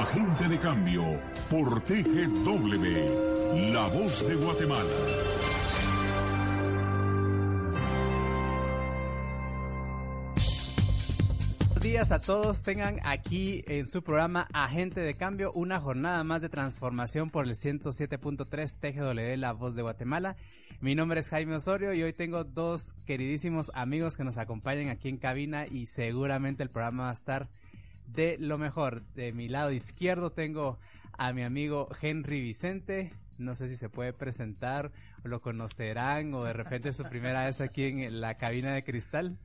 Agente de Cambio por TGW, La Voz de Guatemala. Buenos días a todos, tengan aquí en su programa Agente de Cambio una jornada más de transformación por el 107.3 TGW, La Voz de Guatemala. Mi nombre es Jaime Osorio y hoy tengo dos queridísimos amigos que nos acompañan aquí en cabina y seguramente el programa va a estar de lo mejor. De mi lado izquierdo tengo a mi amigo Henry Vicente. No sé si se puede presentar, o lo conocerán o de repente es su primera vez aquí en la cabina de cristal.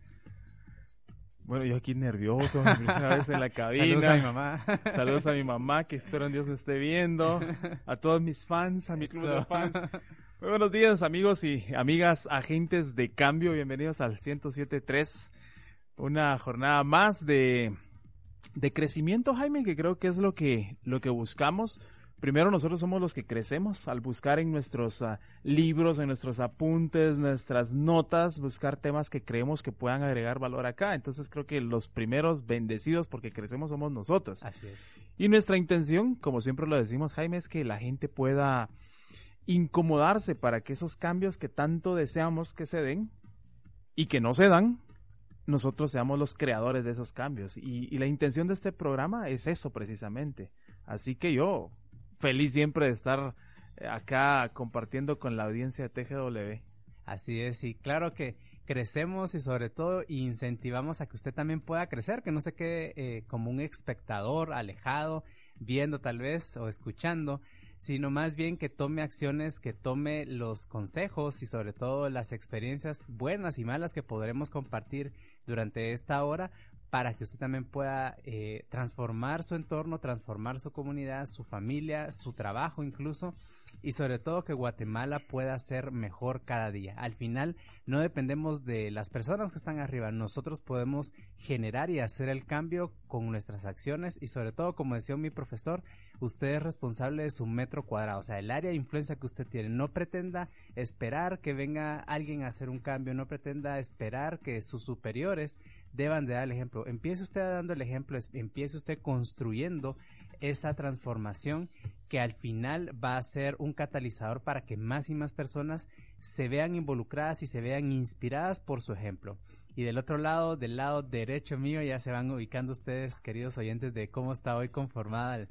Bueno, yo aquí nervioso, mi primera vez en la cabina. Saludos a mi mamá. Saludos a mi mamá, que espero en Dios que esté viendo. A todos mis fans, a mi club de fans. Muy buenos días, amigos y amigas, agentes de cambio. Bienvenidos al 107.3. Una jornada más de crecimiento, Jaime, que creo que es lo que buscamos. Primero, nosotros somos los que crecemos al buscar en nuestros libros, en nuestros apuntes, nuestras notas, buscar temas que creemos que puedan agregar valor acá. Entonces, creo que los primeros bendecidos porque crecemos somos nosotros. Así es. Y nuestra intención, como siempre lo decimos, Jaime, es que la gente pueda incomodarse para que esos cambios que tanto deseamos que se den y que no se dan, nosotros seamos los creadores de esos cambios. Y la intención de este programa es eso precisamente. Así que yo feliz siempre de estar acá compartiendo con la audiencia de TGW. Así es, y claro que crecemos y sobre todo incentivamos a que usted también pueda crecer, que no se quede como un espectador alejado, viendo tal vez o escuchando, sino más bien que tome acciones, que tome los consejos y sobre todo las experiencias buenas y malas que podremos compartir durante esta hora para que usted también pueda transformar su entorno, transformar su comunidad, su familia, su trabajo incluso, y sobre todo que Guatemala pueda ser mejor cada día. Al final no dependemos de las personas que están arriba, nosotros podemos generar y hacer el cambio con nuestras acciones y sobre todo, como decía mi profesor, usted es responsable de su metro cuadrado, o sea, el área de influencia que usted tiene. No pretenda esperar que venga alguien a hacer un cambio, no pretenda esperar que sus superiores deban de dar el ejemplo. Empiece usted dando el ejemplo, empiece usted construyendo esa transformación que al final va a ser un catalizador para que más y más personas se vean involucradas y se vean inspiradas por su ejemplo. Y del otro lado, del lado derecho mío, ya se van ubicando ustedes, queridos oyentes, de cómo está hoy conformada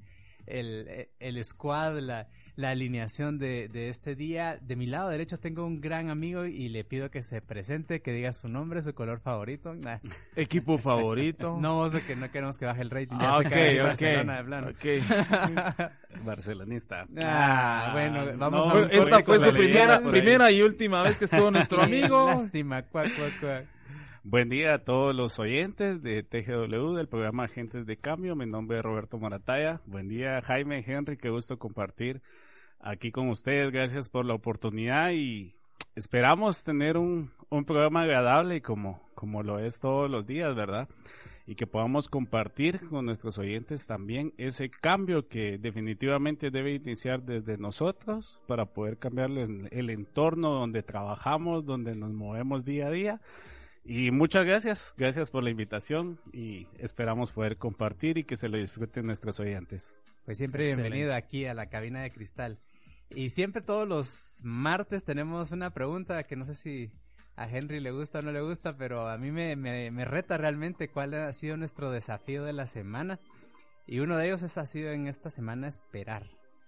el squad, la alineación de este día. De mi lado derecho tengo un gran amigo y le pido que se presente, que diga su nombre, su color favorito. Equipo favorito. No, que no queremos que baje el rating. Barcelona de plano. Barcelonista. Bueno, vamos no, a un esta fue su primera primera y última vez que estuvo nuestro amigo. Lástima, cuac. Buen día a todos los oyentes de TGW, del programa Agentes de Cambio. Mi nombre es Roberto Morataya. Buen día, Jaime, Henry, qué gusto compartir aquí con ustedes. Gracias por la oportunidad y esperamos tener un programa agradable como lo es todos los días, ¿verdad? Y que podamos compartir con nuestros oyentes también ese cambio que definitivamente debe iniciar desde nosotros para poder cambiar el entorno donde trabajamos, donde nos movemos día a día. Y muchas gracias por la invitación y esperamos poder compartir y que se lo disfruten nuestros oyentes. Pues siempre bienvenido aquí a la cabina de cristal. Y siempre todos los martes tenemos una pregunta que no sé si a Henry le gusta o no le gusta, pero a mí me reta realmente cuál ha sido nuestro desafío de la semana. Y uno de ellos ha sido en esta semana esperar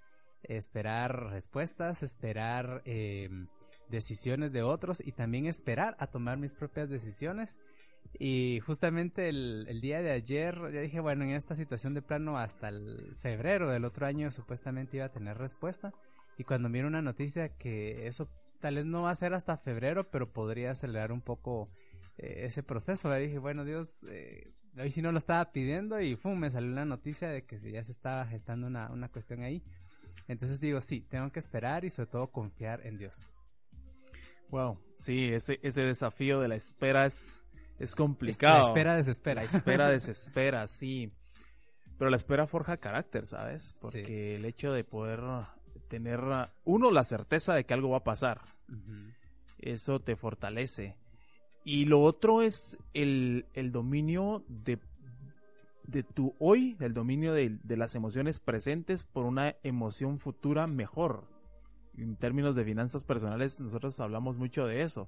respuestas, esperar decisiones de otros y también esperar a tomar mis propias decisiones. Y justamente el día de ayer ya dije, bueno, en esta situación de plano hasta el febrero del otro año supuestamente iba a tener respuesta, y cuando miro una noticia que eso tal vez no va a ser hasta febrero, pero podría acelerar un poco ese proceso, dije, bueno, Dios, hoy sí no lo estaba pidiendo y me salió una noticia de que ya se estaba gestando una cuestión ahí. Entonces digo, sí, tengo que esperar y sobre todo confiar en Dios. Wow, sí, ese desafío de la espera es complicado. La espera desespera. La espera desespera, sí. Pero la espera forja carácter, ¿sabes? Porque sí, el hecho de poder tener, uno, la certeza de que algo va a pasar, eso te fortalece. Y lo otro es el dominio de tu hoy, el dominio de las emociones presentes por una emoción futura mejor. En términos de finanzas personales, nosotros hablamos mucho de eso.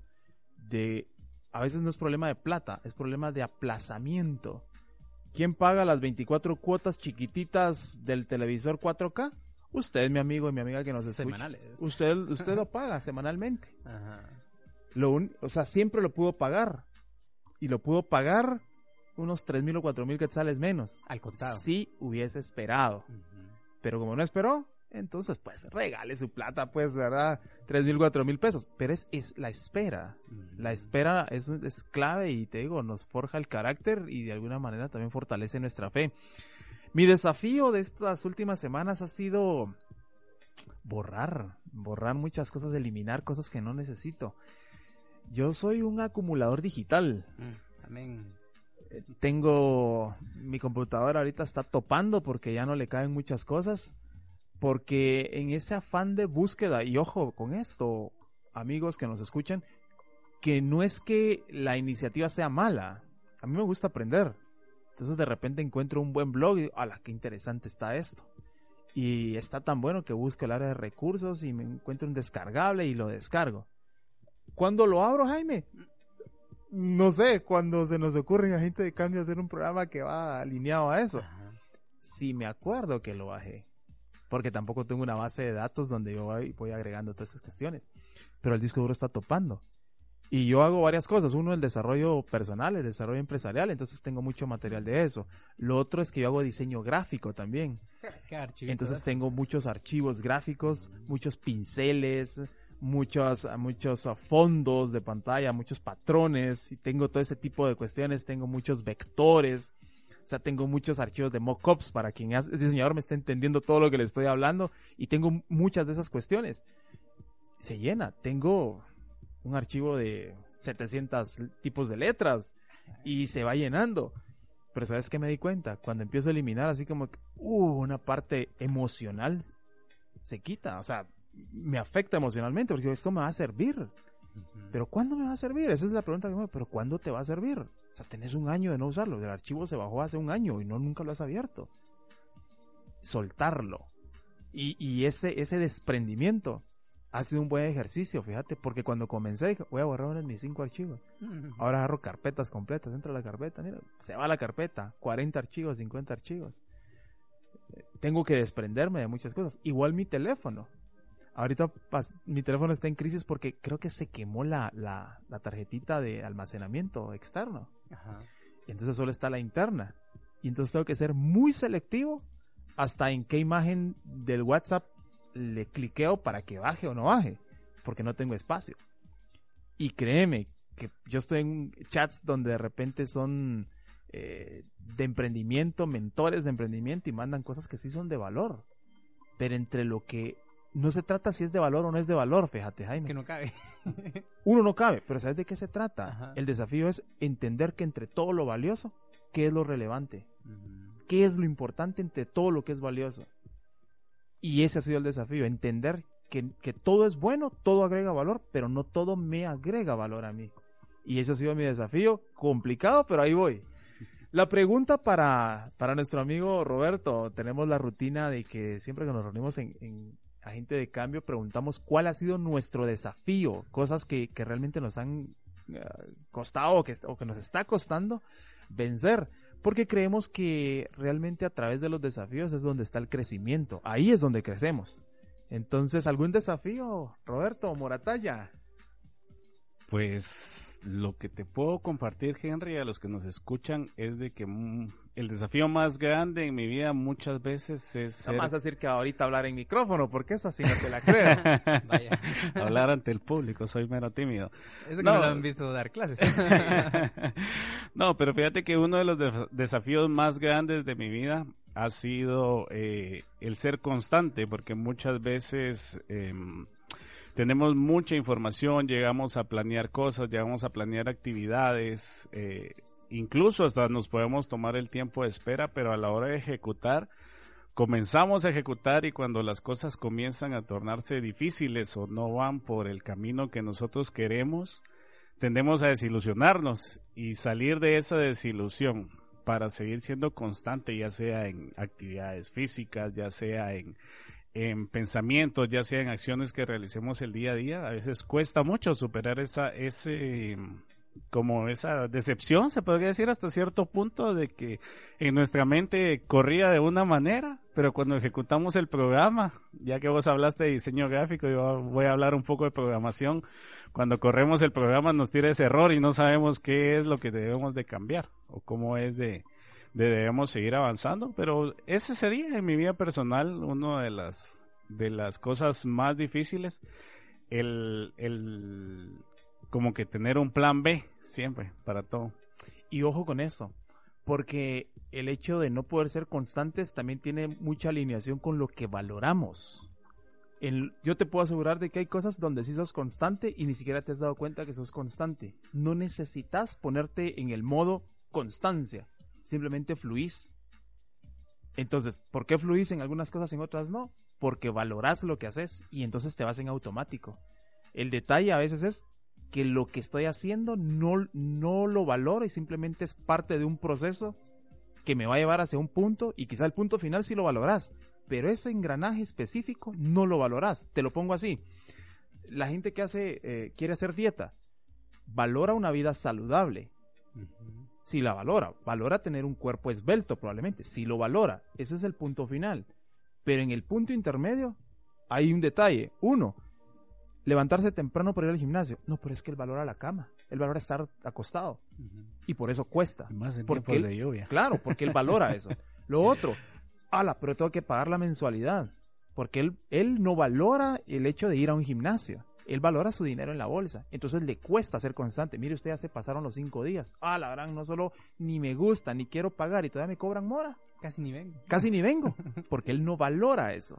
A veces no es problema de plata, es problema de aplazamiento. ¿Quién paga las 24 cuotas chiquititas del televisor 4K? Usted, mi amigo y mi amiga que nos escucha. Semanales. Usted lo paga semanalmente. Ajá. O sea, siempre lo pudo pagar. Y lo pudo pagar unos 3,000 o 4,000 quetzales menos. Al contado. Si hubiese esperado. Pero como no esperó, entonces pues regale su plata, pues, ¿verdad? 3,000, 4,000 pesos. Pero es la espera. La espera es clave y te digo, nos forja el carácter y de alguna manera también fortalece nuestra fe. Mi desafío de estas últimas semanas ha sido borrar muchas cosas, eliminar cosas que no necesito. Yo soy un acumulador digital. Amén. Tengo mi computadora ahorita está topando porque ya no le caben muchas cosas. Porque en ese afán de búsqueda, y ojo con esto, amigos que nos escuchan, que no es que la iniciativa sea mala. A mí me gusta aprender. Entonces de repente encuentro un buen blog y digo, ¡hala, qué interesante está esto! Y está tan bueno que busco el área de recursos y me encuentro un descargable y lo descargo. ¿Cuándo lo abro, Jaime? No sé, cuando se nos ocurre a Gente de Cambio hacer un programa que va alineado a eso. Ajá. Si me acuerdo que lo bajé. Porque tampoco tengo una base de datos donde yo voy agregando todas esas cuestiones. Pero el disco duro está topando. Y yo hago varias cosas. Uno, el desarrollo personal, el desarrollo empresarial. Entonces tengo mucho material de eso. Lo otro es que yo hago diseño gráfico también. Qué archivito, Entonces ¿eh? tengo muchos archivos gráficos, muchos pinceles, muchos fondos de pantalla, muchos patrones. Y tengo todo ese tipo de cuestiones. Tengo muchos vectores. O sea, tengo muchos archivos de mockups para quien es diseñador me está entendiendo todo lo que le estoy hablando. Y tengo muchas de esas cuestiones. Se llena. Tengo un archivo de 700 tipos de letras y se va llenando. Pero ¿sabes qué me di cuenta? Cuando empiezo a eliminar así como que, una parte emocional se quita. O sea, me afecta emocionalmente porque esto me va a servir. ¿Pero cuándo me va a servir? Esa es la pregunta que me hago. ¿Pero cuándo te va a servir? O sea, tenés un año de no usarlo. El archivo se bajó hace un año y nunca lo has abierto. Soltarlo. Y ese desprendimiento ha sido un buen ejercicio, fíjate, porque cuando comencé dije, voy a borrar mis 5 archivos. Ahora agarro carpetas completas, entra la carpeta, mira, se va la carpeta, 40 archivos, 50 archivos. Tengo que desprenderme de muchas cosas. Igual mi teléfono. Ahorita mi teléfono está en crisis porque creo que se quemó la tarjetita de almacenamiento externo. Ajá. Y entonces solo está la interna. Y entonces tengo que ser muy selectivo hasta en qué imagen del WhatsApp le cliqueo para que baje o no baje, porque no tengo espacio. Y créeme que yo estoy en chats donde de repente son de emprendimiento, mentores de emprendimiento y mandan cosas que sí son de valor. Pero entre lo que no se trata si es de valor o no es de valor, fíjate, Jaime. Es que no cabe. Uno no cabe, pero ¿sabes de qué se trata? Ajá. El desafío es entender que entre todo lo valioso, ¿qué es lo relevante? ¿Qué es lo importante entre todo lo que es valioso? Y ese ha sido el desafío, entender que todo es bueno, todo agrega valor, pero no todo me agrega valor a mí. Y ese ha sido mi desafío, complicado, pero ahí voy. La pregunta para nuestro amigo Roberto, tenemos la rutina de que siempre que nos reunimos en Agente de Cambio, preguntamos cuál ha sido nuestro desafío, cosas que realmente nos han costado o que nos está costando vencer. Porque creemos que realmente a través de los desafíos es donde está el crecimiento. Ahí es donde crecemos. Entonces, ¿algún desafío, Roberto Moratalla? Pues lo que te puedo compartir, Henry, a los que nos escuchan es de que el desafío más grande en mi vida muchas veces es ser... No vas a decir que ahorita hablar en micrófono, porque eso sí no te la creo. Vaya. Hablar ante el público, soy mero tímido. Eso que no lo han visto dar clases. No, pero fíjate que uno de los desafíos más grandes de mi vida ha sido el ser constante, porque muchas veces tenemos mucha información, llegamos a planear cosas, llegamos a planear actividades, incluso hasta nos podemos tomar el tiempo de espera, pero a la hora de ejecutar, comenzamos a ejecutar y cuando las cosas comienzan a tornarse difíciles o no van por el camino que nosotros queremos, tendemos a desilusionarnos y salir de esa desilusión para seguir siendo constante, ya sea en actividades físicas, ya sea en pensamientos, ya sea en acciones que realicemos el día a día, a veces cuesta mucho superar esa decepción, se podría decir hasta cierto punto, de que en nuestra mente corría de una manera, pero cuando ejecutamos el programa, ya que vos hablaste de diseño gráfico, yo voy a hablar un poco de programación, cuando corremos el programa nos tira ese error y no sabemos qué es lo que debemos de cambiar o cómo es debemos seguir avanzando, pero ese sería en mi vida personal una de las cosas más difíciles, como que tener un plan B siempre para todo. Y ojo con eso, porque el hecho de no poder ser constantes también tiene mucha alineación con lo que valoramos. Yo te puedo asegurar de que hay cosas donde sí sos constante y ni siquiera te has dado cuenta que sos constante. No necesitas ponerte en el modo constancia, simplemente fluís. Entonces, ¿por qué fluís en algunas cosas y en otras no? Porque valorás lo que haces y entonces te vas en automático. El detalle a veces es que lo que estoy haciendo no lo valoro y simplemente es parte de un proceso que me va a llevar hacia un punto y quizá el punto final sí lo valorás, pero ese engranaje específico no lo valorás. Te lo pongo así. La gente que quiere hacer dieta valora una vida saludable. Sí la valora tener un cuerpo esbelto probablemente, sí lo valora, ese es el punto final. Pero en el punto intermedio hay un detalle. Uno, levantarse temprano para ir al gimnasio. No, pero es que él valora la cama. Él valora estar acostado. Y por eso cuesta. Más en tiempos de lluvia. Claro, porque él valora eso. Lo otro, pero tengo que pagar la mensualidad. Porque él no valora el hecho de ir a un gimnasio. Él valora su dinero en la bolsa. Entonces le cuesta ser constante. Mire, usted ya se pasaron los 5 días. La gran, no solo ni me gusta, ni quiero pagar y todavía me cobran mora. Casi ni vengo. Porque él no valora eso.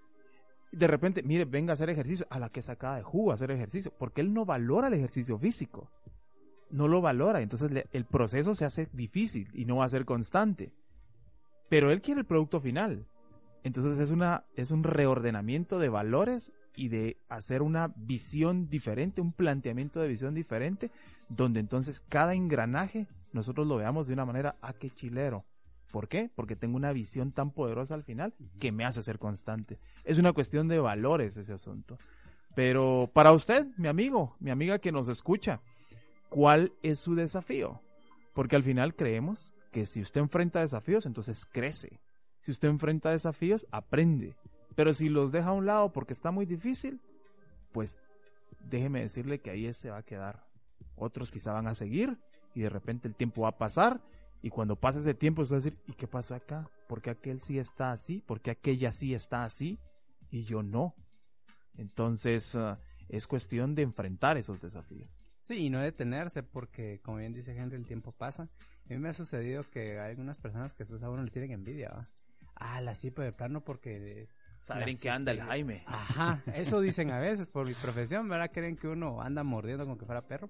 De repente, mire, venga a hacer ejercicio, a la que sacada de jugo a hacer ejercicio, porque él no valora el ejercicio físico, no lo valora, entonces el proceso se hace difícil y no va a ser constante, pero él quiere el producto final, entonces es un reordenamiento de valores y de hacer una visión diferente, un planteamiento de visión diferente, donde entonces cada engranaje nosotros lo veamos de una manera, qué chilero. ¿Por qué? Porque tengo una visión tan poderosa al final que me hace ser constante. Es una cuestión de valores ese asunto. Pero para usted, mi amigo, mi amiga que nos escucha, ¿cuál es su desafío? Porque al final creemos que si usted enfrenta desafíos, entonces crece. Si usted enfrenta desafíos, aprende. Pero si los deja a un lado porque está muy difícil, pues déjeme decirle que ahí se va a quedar. Otros quizá van a seguir y de repente el tiempo va a pasar. Y cuando pase ese tiempo, usted va a decir, ¿y qué pasó acá? ¿Por qué aquel sí está así? ¿Por qué aquella sí está así? Y yo no. Entonces, es cuestión de enfrentar esos desafíos. Sí, y no detenerse, porque como bien dice Henry, el tiempo pasa. A mí me ha sucedido que hay algunas personas que a uno le tienen envidia, ¿va? Así, pero de plano porque... Saber en qué anda el Jaime. Ajá, eso dicen a veces por mi profesión, ¿verdad? Creen que uno anda mordiendo como que fuera perro.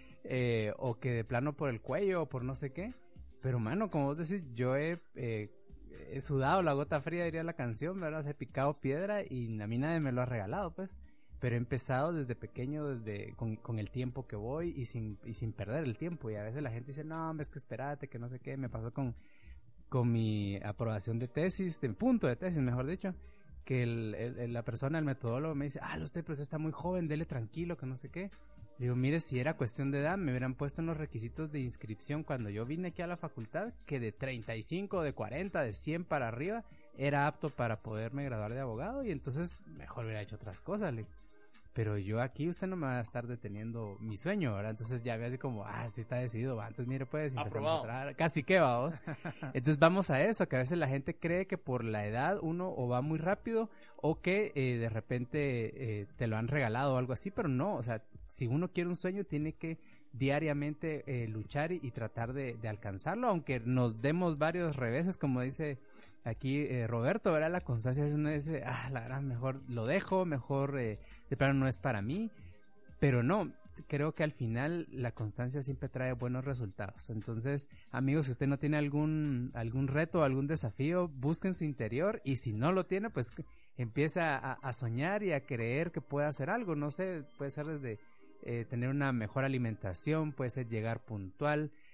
O que de plano por el cuello o por no sé qué. Pero, mano, como vos decís, yo he sudado la gota fría, diría la canción, ¿verdad? He picado piedra y a mí nadie me lo ha regalado, pues. Pero he empezado desde pequeño, con el tiempo que voy y sin perder el tiempo. Y a veces la gente dice, no, es que espérate, que no sé qué. Me pasó con mi aprobación de tesis, de punto de tesis, mejor dicho. Que la persona, el metodólogo, me dice, usted pues está muy joven, dele tranquilo, que no sé qué. Le digo, mire, si era cuestión de edad, me hubieran puesto en los requisitos de inscripción cuando yo vine aquí a la facultad, que de 35, de 40, de 100 para arriba, era apto para poderme graduar de abogado, y entonces mejor hubiera hecho otras cosas, pero yo aquí, usted no me va a estar deteniendo mi sueño, ¿verdad? Entonces ya ve así como, sí está decidido, va, entonces mire, pues, empezamos a trabajar, casi que vamos. Entonces vamos a eso, que a veces la gente cree que por la edad uno o va muy rápido, o que de repente te lo han regalado o algo así, pero no, o sea, si uno quiere un sueño, tiene que diariamente luchar y tratar de alcanzarlo, aunque nos demos varios reveses, como dice aquí Roberto, ¿verdad? La constancia es uno dice, la verdad, mejor lo dejo, mejor de plano no es para mí, pero no, creo que al final la constancia siempre trae buenos resultados. Entonces, amigos, si usted no tiene algún reto, algún desafío, busque en su interior, y si no lo tiene, pues empieza a soñar y a creer que puede hacer algo, no sé, puede ser desde tener una mejor alimentación, puede ser llegar puntual,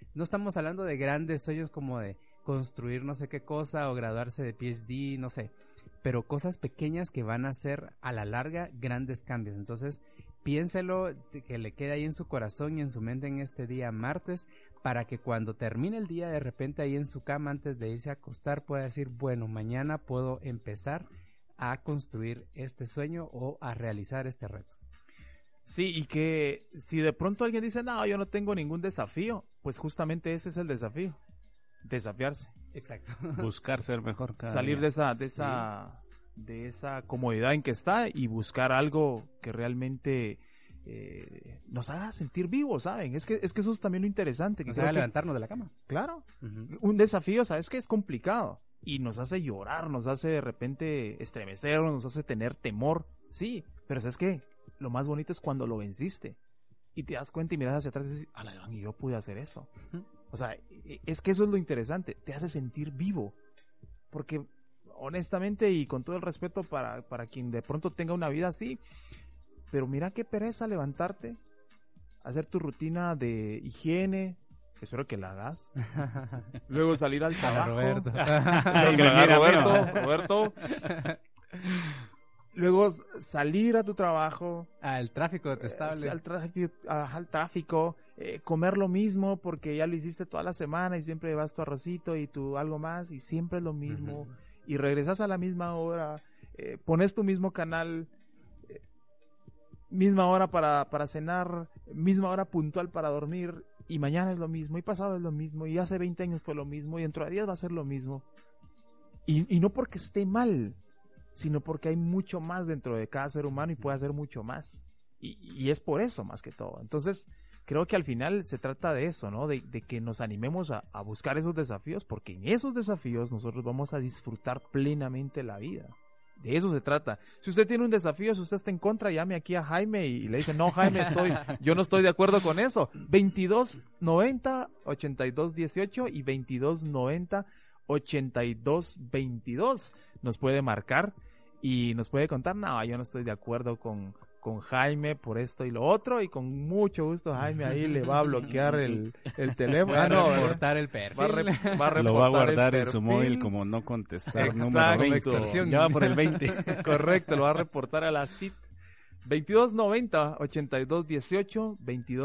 no estamos hablando de grandes sueños como de construir no sé qué cosa o graduarse de PhD, no sé, pero cosas pequeñas que van a hacer a la larga grandes cambios. Entonces, piénselo, que le quede ahí en su corazón y en su mente en este día martes, para que cuando termine el día, de repente ahí en su cama antes de irse a acostar, pueda decir, bueno, mañana puedo empezar a construir este sueño o a realizar este reto. Sí, y que si de pronto alguien dice, no, yo no tengo ningún desafío, pues justamente ese es el desafío, desafiarse. Exacto. Buscar ser mejor cada Salir día. de esa comodidad en que está y buscar algo que realmente nos haga sentir vivos, ¿saben? Es que eso es también lo interesante. Que Nos creo haga que- levantarnos de la cama. Claro, Ujú. un desafío, ¿sabes? Que es complicado y nos hace llorar, nos hace de repente estremecernos, nos hace tener temor, sí, pero ¿sabes qué? Lo más bonito es cuando lo venciste y te das cuenta y miras hacia atrás y dices, a la gran, y yo pude hacer eso. Ujú. O sea, es que eso es lo interesante, te hace sentir vivo, porque honestamente y con todo el respeto para quien de pronto tenga una vida así, pero mira qué pereza levantarte, hacer tu rutina de higiene, espero que la hagas, luego salir al trabajo. Roberto. Espero que la haga Roberto. Luego salir a tu trabajo, Al tráfico detestable. al tráfico, comer lo mismo porque ya lo hiciste toda la semana y siempre llevas tu arrocito y tu algo más y siempre es lo mismo. Ujú. Y regresas a la misma hora, pones tu mismo canal, misma hora para cenar, misma hora puntual para dormir y mañana es lo mismo y pasado es lo mismo y hace 20 años fue lo mismo y dentro de 10 va a ser lo mismo. Y no porque esté mal, sino porque hay mucho más dentro de cada ser humano y puede hacer mucho más. Y es por eso más que todo. Entonces, creo que al final se trata de eso, ¿no? De que nos animemos a buscar esos desafíos, porque en esos desafíos nosotros vamos a disfrutar plenamente la vida. De eso se trata. Si usted tiene un desafío, si usted está en contra, llame aquí a Jaime y le dice, no, Jaime, yo no estoy de acuerdo con eso. 2290-8218 y 2290-8222 nos puede marcar y nos puede contar, no, yo no estoy de acuerdo con Jaime por esto y lo otro, y con mucho gusto Jaime ahí le va a bloquear el teléfono. Va a no, reportar el perfil. va a reportar Lo va a el guardar en su perfil. móvil como no contestar. Exacto. Número 20. Extorsión. Ya va por el 20. Correcto, lo va a reportar a la CIT. 2290-8218,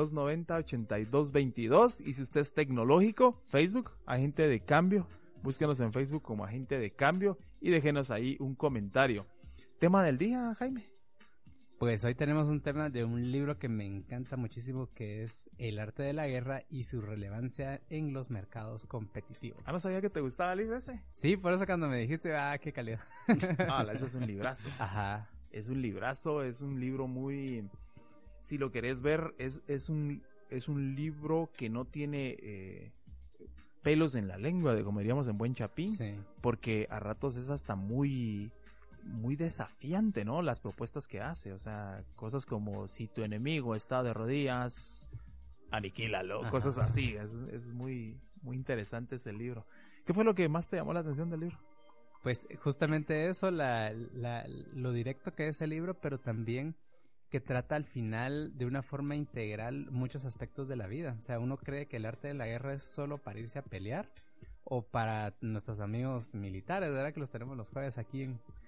2290-8222. Y si usted es tecnológico, Facebook, Agente de Cambio. Búsquenos en Facebook como Agente de Cambio y déjenos ahí un comentario. ¿Tema del día, Jaime? Pues hoy tenemos un tema de un libro que me encanta muchísimo, que es El arte de la guerra y su relevancia en los mercados competitivos. Ah, no sabía que te gustaba el libro ese. Sí, por eso cuando me dijiste, qué calidad. Ah, eso es un librazo. Ajá. Es un librazo, es un libro muy... Si lo querés ver, es un libro que no tiene pelos en la lengua, como diríamos en buen chapín, Sí. porque a ratos es hasta muy desafiante, ¿no? Las propuestas que hace, o sea, cosas como si tu enemigo está de rodillas, aniquílalo, Ajá. cosas así, es muy interesante ese libro. ¿Qué fue lo que más te llamó la atención del libro? Pues justamente eso, lo directo que es el libro, pero también que trata al final de una forma integral muchos aspectos de la vida. O sea, uno cree que el arte de la guerra es solo para irse a pelear, o para nuestros amigos militares, ¿verdad? Que los tenemos los jueves aquí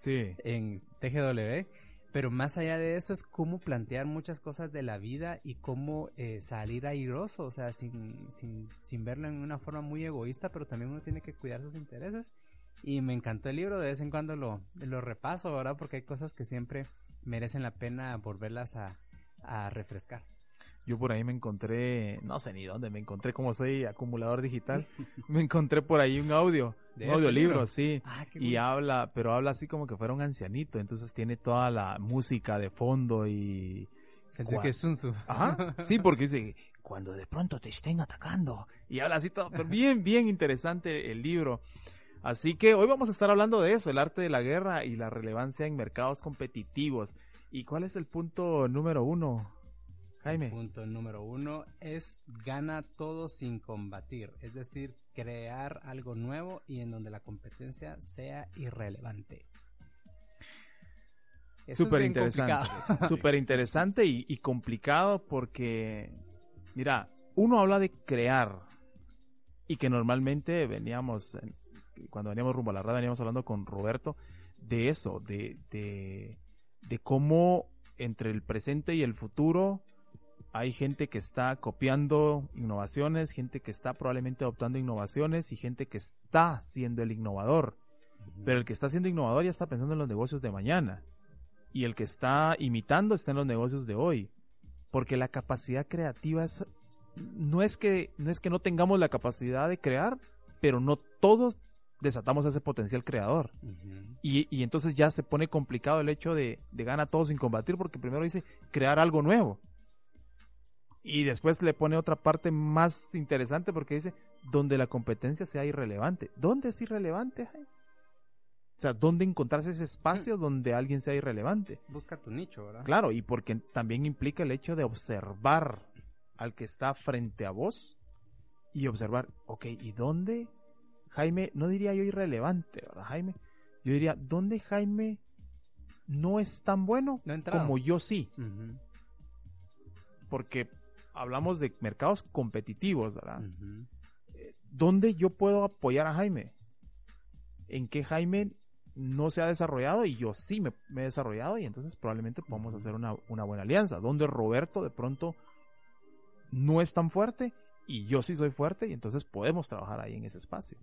en TGW. Pero más allá de eso es cómo plantear muchas cosas de la vida y cómo salir airoso, o sea, sin verlo en una forma muy egoísta, pero también uno tiene que cuidar sus intereses. Y me encantó el libro, de vez en cuando lo repaso, ¿verdad? Porque hay cosas que siempre merecen la pena volverlas a refrescar. Yo por ahí me encontré, no sé ni dónde, me encontré, como soy acumulador digital, me encontré por ahí un audiolibro, libro? sí, Qué y cool. pero habla así como que fuera un ancianito, entonces tiene toda la música de fondo y... Sentís que es Sun Tzu. Ajá, sí, porque dice, cuando de pronto te estén atacando, y habla así todo, pero bien interesante el libro. Así que hoy vamos a estar hablando de eso, el arte de la guerra y la relevancia en mercados competitivos. ¿Y cuál es el punto número 1? Jaime. El punto número 1 es gana todo sin combatir, es decir, crear algo nuevo y en donde la competencia sea irrelevante. Eso Súper es bien interesante, complicado. súper interesante y complicado porque, mira, uno habla de crear, y que normalmente cuando veníamos rumbo a la radio, veníamos hablando con Roberto de eso, de cómo entre el presente y el futuro hay gente que está copiando innovaciones, gente que está probablemente adoptando innovaciones y gente que está siendo el innovador. Pero el que está siendo innovador ya está pensando en los negocios de mañana. Y el que está imitando está en los negocios de hoy. Porque la capacidad creativa no es que no tengamos la capacidad de crear, pero no todos desatamos ese potencial creador. Y entonces ya se pone complicado el hecho de gana todo sin combatir, porque primero dice crear algo nuevo. Y después le pone otra parte más interesante porque dice donde la competencia sea irrelevante. ¿Dónde es irrelevante, Jaime? O sea, ¿dónde encontrarse ese espacio donde alguien sea irrelevante? Busca tu nicho, ¿verdad? Claro, y porque también implica el hecho de observar al que está frente a vos y observar, ok, ¿y dónde, Jaime? No diría yo irrelevante, ¿verdad, Jaime? Yo diría, ¿dónde Jaime no es tan bueno como yo sí? Porque hablamos de mercados competitivos, ¿verdad? ¿Dónde yo puedo apoyar a Jaime? ¿En qué Jaime no se ha desarrollado y yo sí me he desarrollado? Y entonces probablemente podamos hacer una buena alianza, donde Roberto de pronto no es tan fuerte y yo sí soy fuerte, y entonces podemos trabajar ahí en ese espacio.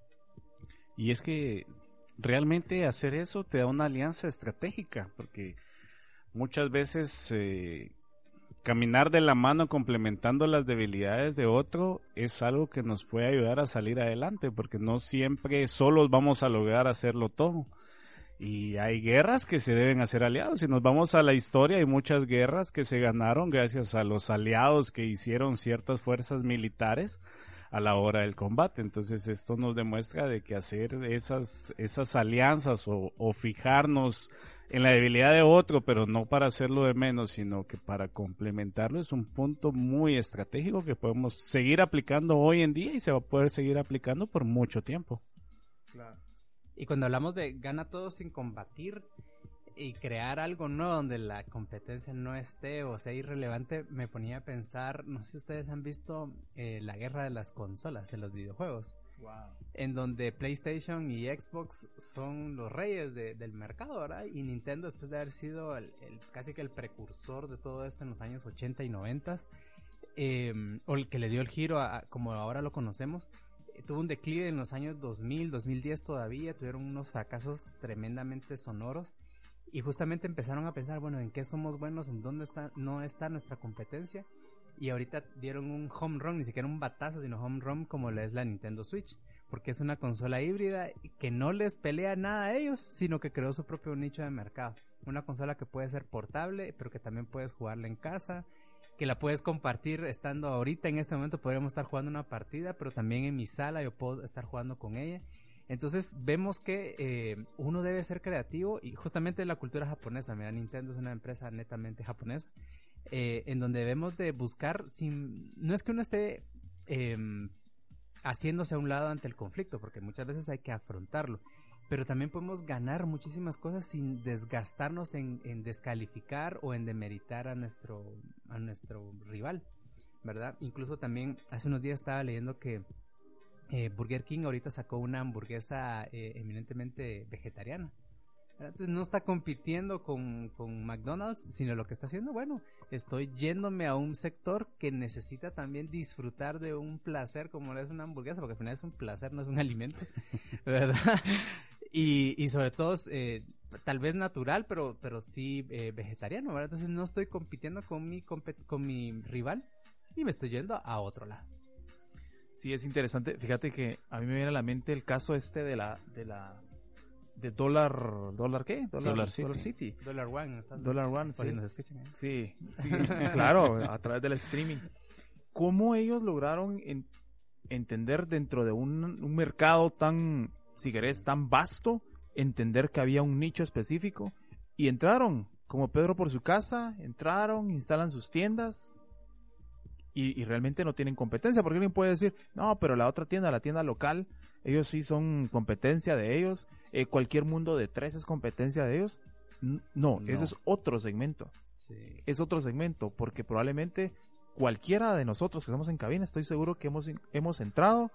Y es que realmente hacer eso te da una alianza estratégica, porque muchas veces caminar de la mano complementando las debilidades de otro es algo que nos puede ayudar a salir adelante, porque no siempre solos vamos a lograr hacerlo todo. Y hay guerras que se deben hacer aliados. Si nos vamos a la historia, hay muchas guerras que se ganaron gracias a los aliados que hicieron ciertas fuerzas militares a la hora del combate. Entonces esto nos demuestra de que hacer esas alianzas o fijarnos en la debilidad de otro, pero no para hacerlo de menos, sino que para complementarlo, es un punto muy estratégico que podemos seguir aplicando hoy en día y se va a poder seguir aplicando por mucho tiempo. Claro. Y cuando hablamos de gana todo sin combatir y crear algo nuevo donde la competencia no esté o sea irrelevante, me ponía a pensar, no sé si ustedes han visto la guerra de las consolas de los videojuegos. Wow. En donde PlayStation y Xbox son los reyes del mercado, ¿verdad? Y Nintendo, después de haber sido casi que el precursor de todo esto en los años 80 y 90, o el que le dio el giro a como ahora lo conocemos, tuvo un declive en los años 2000, 2010 todavía, tuvieron unos fracasos tremendamente sonoros y justamente empezaron a pensar, bueno, ¿en qué somos buenos? ¿En dónde no está nuestra competencia? Y ahorita dieron un home run, ni siquiera un batazo, sino home run como lo es la Nintendo Switch, porque es una consola híbrida que no les pelea nada a ellos, sino que creó su propio nicho de mercado. Una consola que puede ser portable, pero que también puedes jugarla en casa, que la puedes compartir estando ahorita, en este momento podríamos estar jugando una partida, pero también en mi sala yo puedo estar jugando con ella. Entonces vemos que uno debe ser creativo y justamente la cultura japonesa, mira, Nintendo es una empresa netamente japonesa, en donde debemos de buscar, no es que uno esté haciéndose a un lado ante el conflicto, porque muchas veces hay que afrontarlo, pero también podemos ganar muchísimas cosas sin desgastarnos en descalificar o en demeritar a nuestro rival, ¿verdad? Incluso también hace unos días estaba leyendo que Burger King ahorita sacó una hamburguesa eminentemente vegetariana. Entonces no está compitiendo con McDonald's, sino lo que está haciendo, bueno, estoy yéndome a un sector que necesita también disfrutar de un placer como es una hamburguesa, porque al final es un placer, no es un alimento, ¿verdad? Y sobre todo, tal vez natural, pero sí vegetariano, ¿verdad? Entonces no estoy compitiendo con mi rival y me estoy yendo a otro lado. Sí, es interesante. Fíjate que a mí me viene a la mente el caso de ¿Dólar qué? Dollar City. Dollar One. Dollar One, sí. Nos escuchan, ¿eh? Sí, claro, a través del streaming. ¿Cómo ellos lograron entender dentro de un mercado tan, si querés, tan vasto, entender que había un nicho específico? Y entraron, como Pedro por su casa, instalan sus tiendas y realmente no tienen competencia, porque alguien puede decir, no, pero la tienda local, ellos sí son competencia de ellos, cualquier mundo de 3 es competencia de ellos. No, ese es otro segmento. Sí. Es otro segmento, porque probablemente cualquiera de nosotros que estamos en cabina, estoy seguro que hemos entrado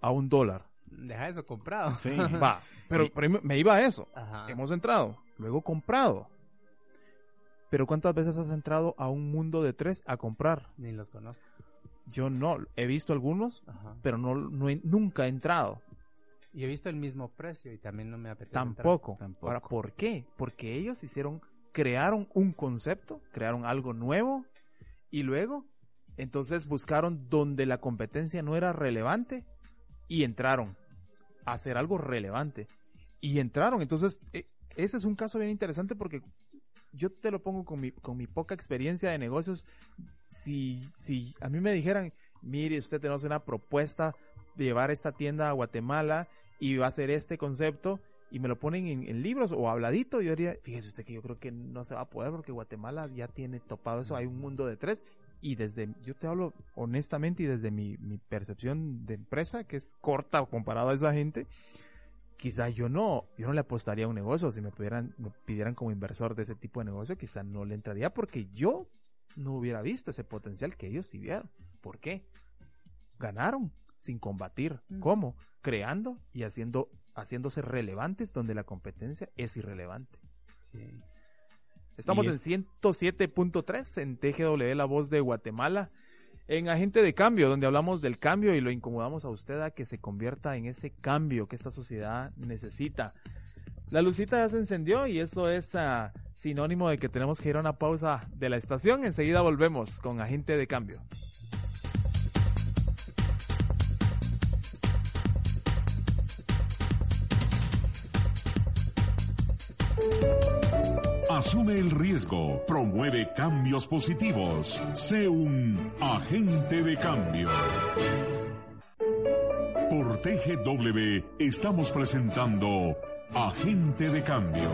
a $1. Deja eso comprado. Sí. Va, pero me iba a eso. Ajá. Hemos entrado, luego comprado. Pero ¿cuántas veces has entrado a un mundo de 3 a comprar? Ni los conozco. Yo no, he visto algunos, Ajá. pero nunca he entrado. Y he visto el mismo precio y también no me apetece Tampoco. Tampoco. Ahora, ¿por qué? Porque ellos crearon un concepto, crearon algo nuevo y luego, entonces buscaron donde la competencia no era relevante y entraron a hacer algo relevante. Y entraron, entonces, ese es un caso bien interesante porque yo te lo pongo con mi poca experiencia de negocios. Si a mí me dijeran, mire, usted tenemos una propuesta de llevar esta tienda a Guatemala y va a ser este concepto, y me lo ponen en libros o habladito, yo diría, fíjese usted que yo creo que no se va a poder porque Guatemala ya tiene topado eso, hay un mundo de 3, y yo te hablo honestamente y desde mi percepción de empresa, que es corta comparado a esa gente, quizá yo no le apostaría a un negocio. Si me pidieran como inversor de ese tipo de negocio, quizá no le entraría porque yo no hubiera visto ese potencial que ellos sí vieron. ¿Por qué? Ganaron sin combatir. ¿Cómo? Creando y haciéndose relevantes donde la competencia es irrelevante. Sí. Estamos en 107.3 en TGW, la voz de Guatemala, en Agente de Cambio, donde hablamos del cambio y lo incomodamos a usted a que se convierta en ese cambio que esta sociedad necesita. La lucita ya se encendió y eso es sinónimo de que tenemos que ir a una pausa de la estación. Enseguida volvemos con Agente de Cambio. Asume el riesgo, promueve cambios positivos. Sé un agente de cambio. Por TGW estamos presentando Agente de Cambio.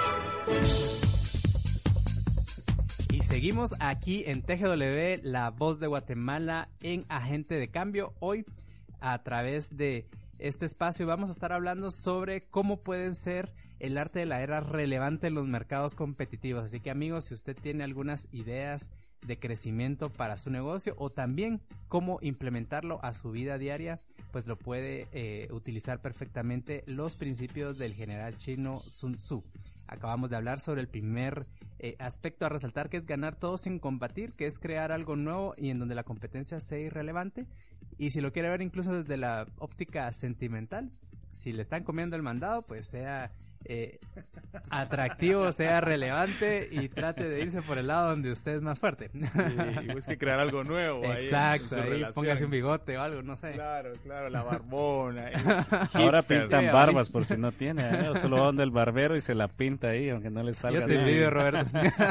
Y seguimos aquí en TGW, la voz de Guatemala, en Agente de Cambio. Hoy, a través de este espacio, vamos a estar hablando sobre cómo pueden ser el arte de la era relevante en los mercados competitivos. Así que, amigos, si usted tiene algunas ideas de crecimiento para su negocio o también cómo implementarlo a su vida diaria, pues lo puede utilizar perfectamente los principios del general chino Sun Tzu. Acabamos de hablar sobre el primer aspecto a resaltar, que es ganar todo sin combatir, que es crear algo nuevo y en donde la competencia sea irrelevante. Y si lo quiere ver incluso desde la óptica sentimental, si le están comiendo el mandado, pues sea atractivo, sea relevante y trate de irse por el lado donde usted es más fuerte. Y busque crear algo nuevo. Exacto, ahí póngase un bigote o algo, no sé. Claro, la barbona. Ahora pintan barbas por si no tiene, o solo va donde el barbero y se la pinta ahí, aunque no le salga Yo te nada. envidio, Roberto.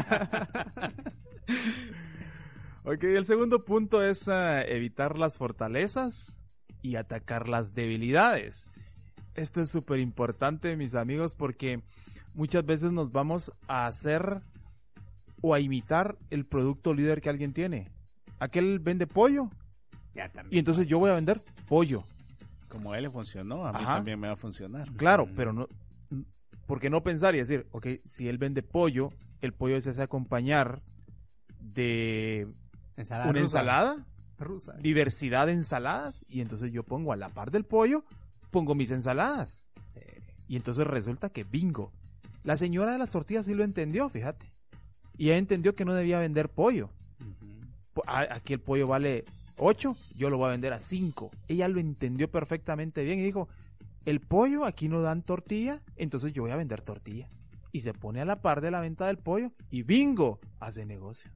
Ok, el segundo punto es evitar las fortalezas y atacar las debilidades. Esto es súper importante, mis amigos, porque muchas veces nos vamos a hacer o a imitar el producto líder que alguien tiene. Aquel vende pollo Ya también. y entonces yo voy a vender pollo. Como a él le funcionó, a mí Ajá. también me va a funcionar. Claro, pero no, ¿por qué no pensar y decir, ok, si él vende pollo, el pollo se hace acompañar de Ensalada una rusa. ensalada, Rusa. diversidad de ensaladas, y entonces yo pongo a la par del pollo, pongo mis ensaladas. Y entonces resulta que bingo. La señora de las tortillas sí lo entendió, fíjate. Y ella entendió que no debía vender pollo. Aquí el pollo vale 8, yo lo voy a vender a 5. Ella lo entendió perfectamente bien y dijo, el pollo aquí no dan tortilla, entonces yo voy a vender tortilla. Y se pone a la par de la venta del pollo y bingo, hace negocio.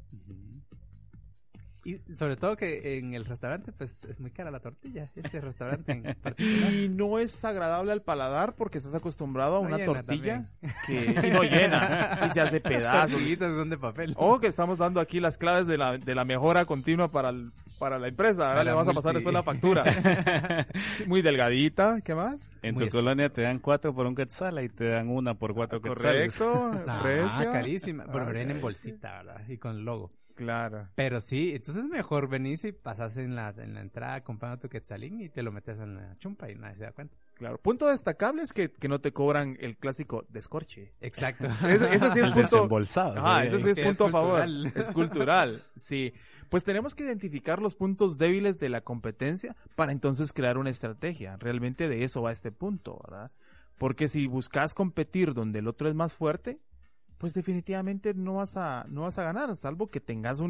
Y sobre todo que en el restaurante, pues es muy cara la tortilla. Ese restaurante en particular. Y no es agradable al paladar porque estás acostumbrado a No una llena tortilla y no llena y se hace pedazos. Tortillitas son de papel. O que estamos dando aquí las claves de la mejora continua para la empresa. Ahora Para le vas a pasar después la factura. Sí, muy delgadita, ¿qué más? En Muy tu colonia te dan 4 por un quetzal y te dan 1 por 4 quetzales. Correcto, precio. Carísima. Bueno, pero viene en Ok. bolsita, ¿verdad? Y con logo. Claro. Pero sí, entonces es mejor venirse y pasas en la entrada comprando tu quetzalín y te lo metes en la chumpa y nadie se da cuenta. Claro. Punto destacable es que no te cobran el clásico descorche. Exacto. Ese sí es El punto. desembolsado. Ajá, ¿sí? ese sí es Que punto es a favor. cultural. Es cultural, sí. Pues tenemos que identificar los puntos débiles de la competencia para entonces crear una estrategia. Realmente de eso va este punto, ¿verdad? Porque si buscas competir donde el otro es más fuerte, pues definitivamente no vas a ganar, salvo que tengas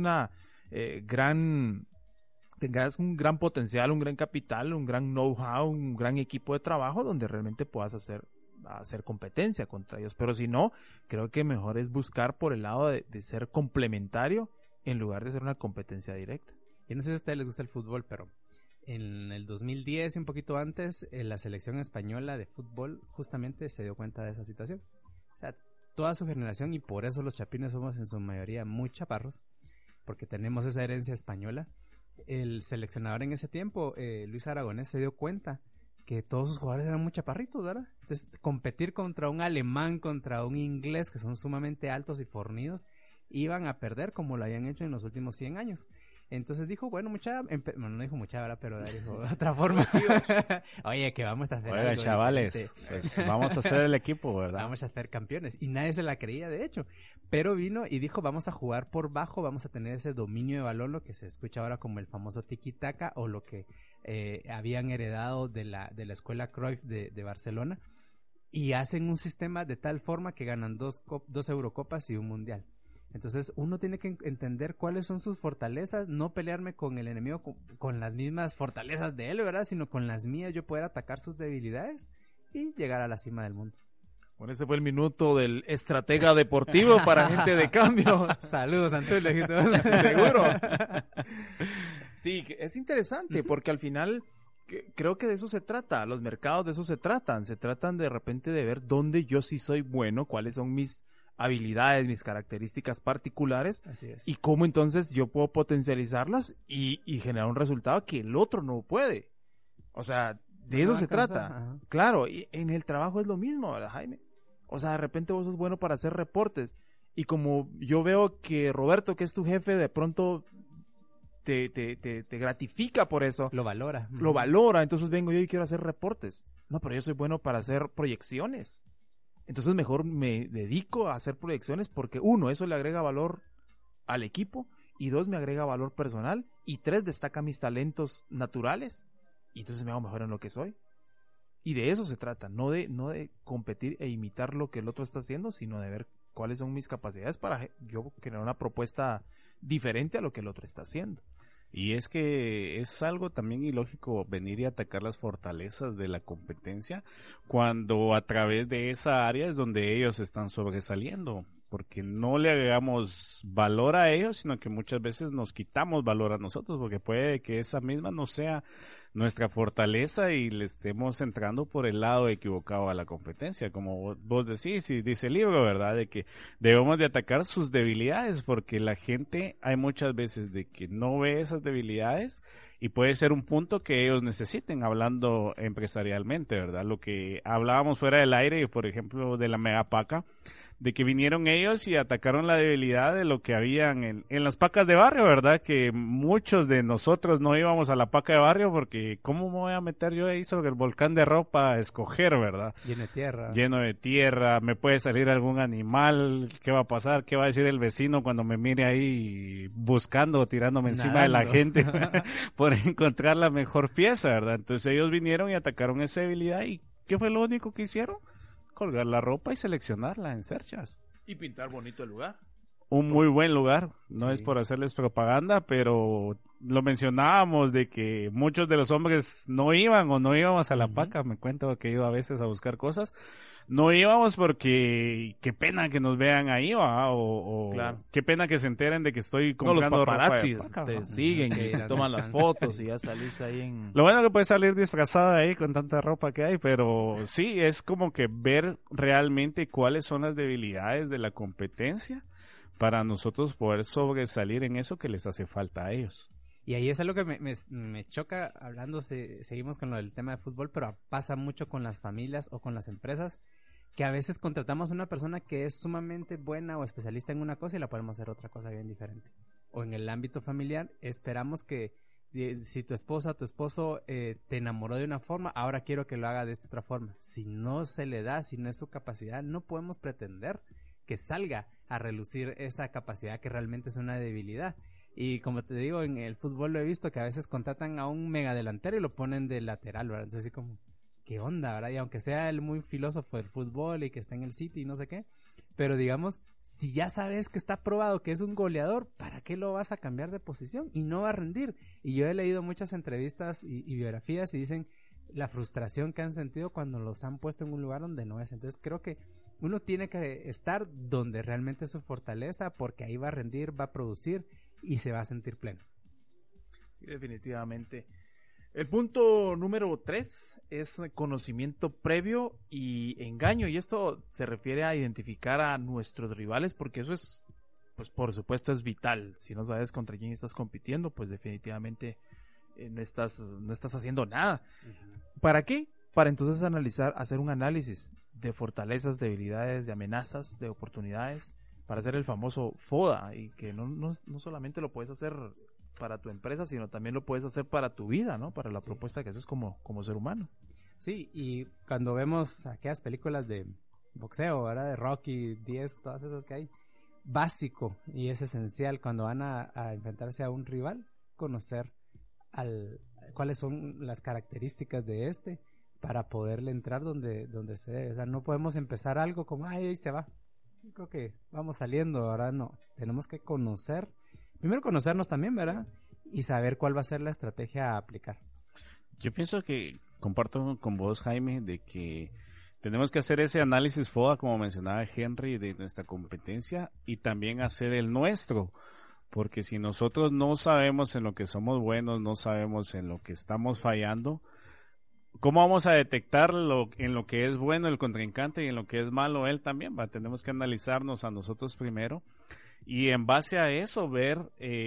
tengas un gran potencial, un gran capital, un gran know-how, un gran equipo de trabajo donde realmente puedas hacer competencia contra ellos. Pero si no, creo que mejor es buscar por el lado de ser complementario en lugar de ser una competencia directa. Yo no sé si a ustedes les gusta el fútbol, pero en el 2010 y un poquito antes, la selección española de fútbol justamente se dio cuenta de esa situación. O sea, toda su generación, y por eso los chapines somos en su mayoría muy chaparros, porque tenemos esa herencia española. El seleccionador en ese tiempo, Luis Aragonés, se dio cuenta que todos sus jugadores eran muy chaparritos, ¿verdad? Entonces, competir contra un alemán, contra un inglés, que son sumamente altos y fornidos, iban a perder como lo habían hecho en los últimos 100 años. Entonces dijo, bueno, bueno, no dijo mucha, ¿verdad? Pero dijo de otra forma. Oye, que vamos a hacer Oiga, algo chavales, diferente. pues vamos a hacer el equipo, ¿verdad? Vamos a hacer campeones. Y nadie se la creía, de hecho. Pero vino y dijo, vamos a jugar por bajo, vamos a tener ese dominio de balón, lo que se escucha ahora como el famoso tiki-taka, o lo que habían heredado de la escuela Cruyff de Barcelona. Y hacen un sistema de tal forma que ganan dos Eurocopas y un Mundial. Entonces uno tiene que entender cuáles son sus fortalezas, no pelearme con el enemigo con las mismas fortalezas de él, ¿verdad? Sino con las mías, yo poder atacar sus debilidades y llegar a la cima del mundo. Bueno, este fue el minuto del estratega deportivo para gente de cambio. Saludos, Antulio. Seguro. Sí, es interesante porque al final creo que de eso se trata. Los mercados de eso se tratan de repente de ver dónde yo sí soy bueno, cuáles son mis habilidades, mis características particulares. Así es. Y cómo entonces yo puedo potencializarlas y generar un resultado que el otro no puede. O sea, de eso se trata. Ajá. Claro, y en el trabajo es lo mismo, ¿verdad, Jaime? O sea, de repente vos sos bueno para hacer reportes y como yo veo que Roberto, que es tu jefe, de pronto te gratifica por eso. Lo valora. Lo valora, entonces vengo yo y quiero hacer reportes. No, pero yo soy bueno para hacer proyecciones. Entonces mejor me dedico a hacer proyecciones porque 1, eso le agrega valor al equipo, y 2, me agrega valor personal, y 3, destaca mis talentos naturales, y entonces me hago mejor en lo que soy. Y de eso se trata, no de competir e imitar lo que el otro está haciendo, sino de ver cuáles son mis capacidades para yo crear una propuesta diferente a lo que el otro está haciendo. Y es que es algo también ilógico venir y atacar las fortalezas de la competencia cuando a través de esa área es donde ellos están sobresaliendo, porque no le agregamos valor a ellos, sino que muchas veces nos quitamos valor a nosotros, porque puede que esa misma no sea nuestra fortaleza y le estemos entrando por el lado equivocado a la competencia, como vos decís y dice el libro, ¿verdad? De que debemos de atacar sus debilidades, porque la gente hay muchas veces de que no ve esas debilidades y puede ser un punto que ellos necesiten, hablando empresarialmente, ¿verdad? Lo que hablábamos fuera del aire, por ejemplo, de la Megapaca, de que vinieron ellos y atacaron la debilidad de lo que habían en las pacas de barrio, ¿verdad? Que muchos de nosotros no íbamos a la paca de barrio porque ¿cómo me voy a meter yo ahí sobre el volcán de ropa a escoger, ¿verdad? Lleno de tierra. Lleno de tierra, me puede salir algún animal, ¿qué va a pasar? ¿Qué va a decir el vecino cuando me mire ahí buscando, tirándome encima de la gente por encontrar la mejor pieza, ¿verdad? Entonces ellos vinieron y atacaron esa debilidad y ¿qué fue lo único que hicieron? Colgar la ropa y seleccionarla en Serchas. Y pintar bonito el lugar. Un muy buen lugar, no Sí. es por hacerles propaganda, pero lo mencionábamos de que muchos de los hombres no iban o no íbamos a la paca, me cuento que iba a veces a buscar cosas, no íbamos porque qué pena que nos vean ahí, ¿va? O Claro. qué pena que se enteren de que estoy No, los comprando ropa de paparazzis paca, te ¿va? siguen Que y irán toman las descansando. fotos y ya salís ahí en... Lo bueno que puedes salir disfrazado ahí con tanta ropa que hay, pero sí, es como que ver realmente cuáles son las debilidades de la competencia para nosotros poder sobresalir en eso que les hace falta a ellos. Y ahí es algo que me choca, hablando, seguimos con lo del tema de fútbol, pero pasa mucho con las familias o con las empresas, que a veces contratamos a una persona que es sumamente buena o especialista en una cosa y la podemos hacer otra cosa bien diferente. O en el ámbito familiar, esperamos que si tu esposa o tu esposo te enamoró de una forma, ahora quiero que lo haga de esta otra forma. Si no se le da, si no es su capacidad, no podemos pretender que salga a relucir esa capacidad que realmente es una debilidad. Y como te digo, en el fútbol lo he visto que a veces contratan a un mega delantero y lo ponen de lateral, ¿verdad? Entonces así como, ¿qué onda, verdad? Y aunque sea el muy filósofo del fútbol y que está en el City y no sé qué, pero digamos, si ya sabes que está probado que es un goleador, ¿para qué lo vas a cambiar de posición? Y no va a rendir. Y yo he leído muchas entrevistas y biografías y dicen la frustración que han sentido cuando los han puesto en un lugar donde no es. Entonces creo que uno tiene que estar donde realmente es su fortaleza, porque ahí va a rendir, va a producir y se va a sentir pleno. Sí, definitivamente. El punto número 3 es conocimiento previo y engaño, y esto se refiere a identificar a nuestros rivales, porque eso es, pues por supuesto es vital. Si no sabes contra quién estás compitiendo, pues definitivamente no estás haciendo nada. Uh-huh. ¿Para qué? Para entonces hacer un análisis de fortalezas, debilidades, de amenazas, de oportunidades, para hacer el famoso FODA, y que no solamente lo puedes hacer para tu empresa, sino también lo puedes hacer para tu vida, ¿no? Para la propuesta que haces como ser humano. Sí, y cuando vemos aquellas películas de boxeo, ¿verdad? De Rocky, 10, todas esas que hay, básico y es esencial cuando van a enfrentarse a un rival, conocer cuáles son las características de este para poderle entrar donde se debe. O sea, no podemos empezar algo como, ahí se va. Yo creo que vamos saliendo, ahora no. Tenemos que primero conocernos también, ¿verdad? Y saber cuál va a ser la estrategia a aplicar. Yo pienso que comparto con vos, Jaime, de que tenemos que hacer ese análisis FODA, como mencionaba Henry, de nuestra competencia y también hacer el nuestro. Porque si nosotros no sabemos en lo que somos buenos, no sabemos en lo que estamos fallando, ¿cómo vamos a detectar en lo que es bueno el contrincante y en lo que es malo él también? Tenemos que analizarnos a nosotros primero y en base a eso ver,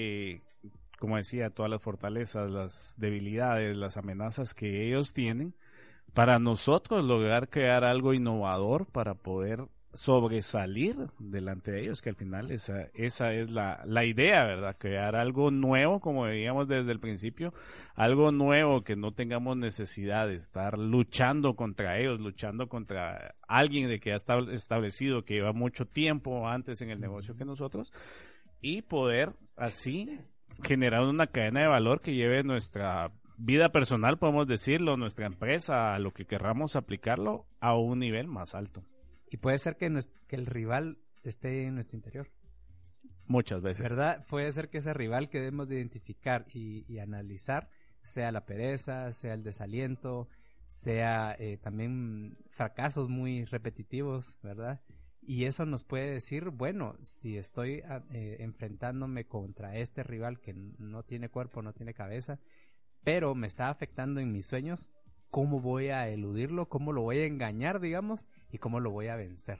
como decía, todas las fortalezas, las debilidades, las amenazas que ellos tienen, para nosotros lograr crear algo innovador para poder sobresalir delante de ellos, que al final esa es la idea, ¿verdad? Crear algo nuevo, como veíamos desde el principio, algo nuevo que no tengamos necesidad de estar luchando contra ellos, luchando contra alguien de que ya está establecido, que lleva mucho tiempo antes en el negocio que nosotros, y poder así generar una cadena de valor que lleve nuestra vida personal, podemos decirlo, nuestra empresa, a lo que querramos aplicarlo a un nivel más alto. Y puede ser que el rival esté en nuestro interior. Muchas veces. ¿Verdad? Puede ser que ese rival que debemos de identificar y analizar sea la pereza, sea el desaliento, sea también fracasos muy repetitivos, ¿verdad? Y eso nos puede decir, bueno, si estoy enfrentándome contra este rival que no tiene cuerpo, no tiene cabeza, pero me está afectando en mis sueños, ¿cómo voy a eludirlo? ¿Cómo lo voy a engañar, digamos? ¿Y cómo lo voy a vencer?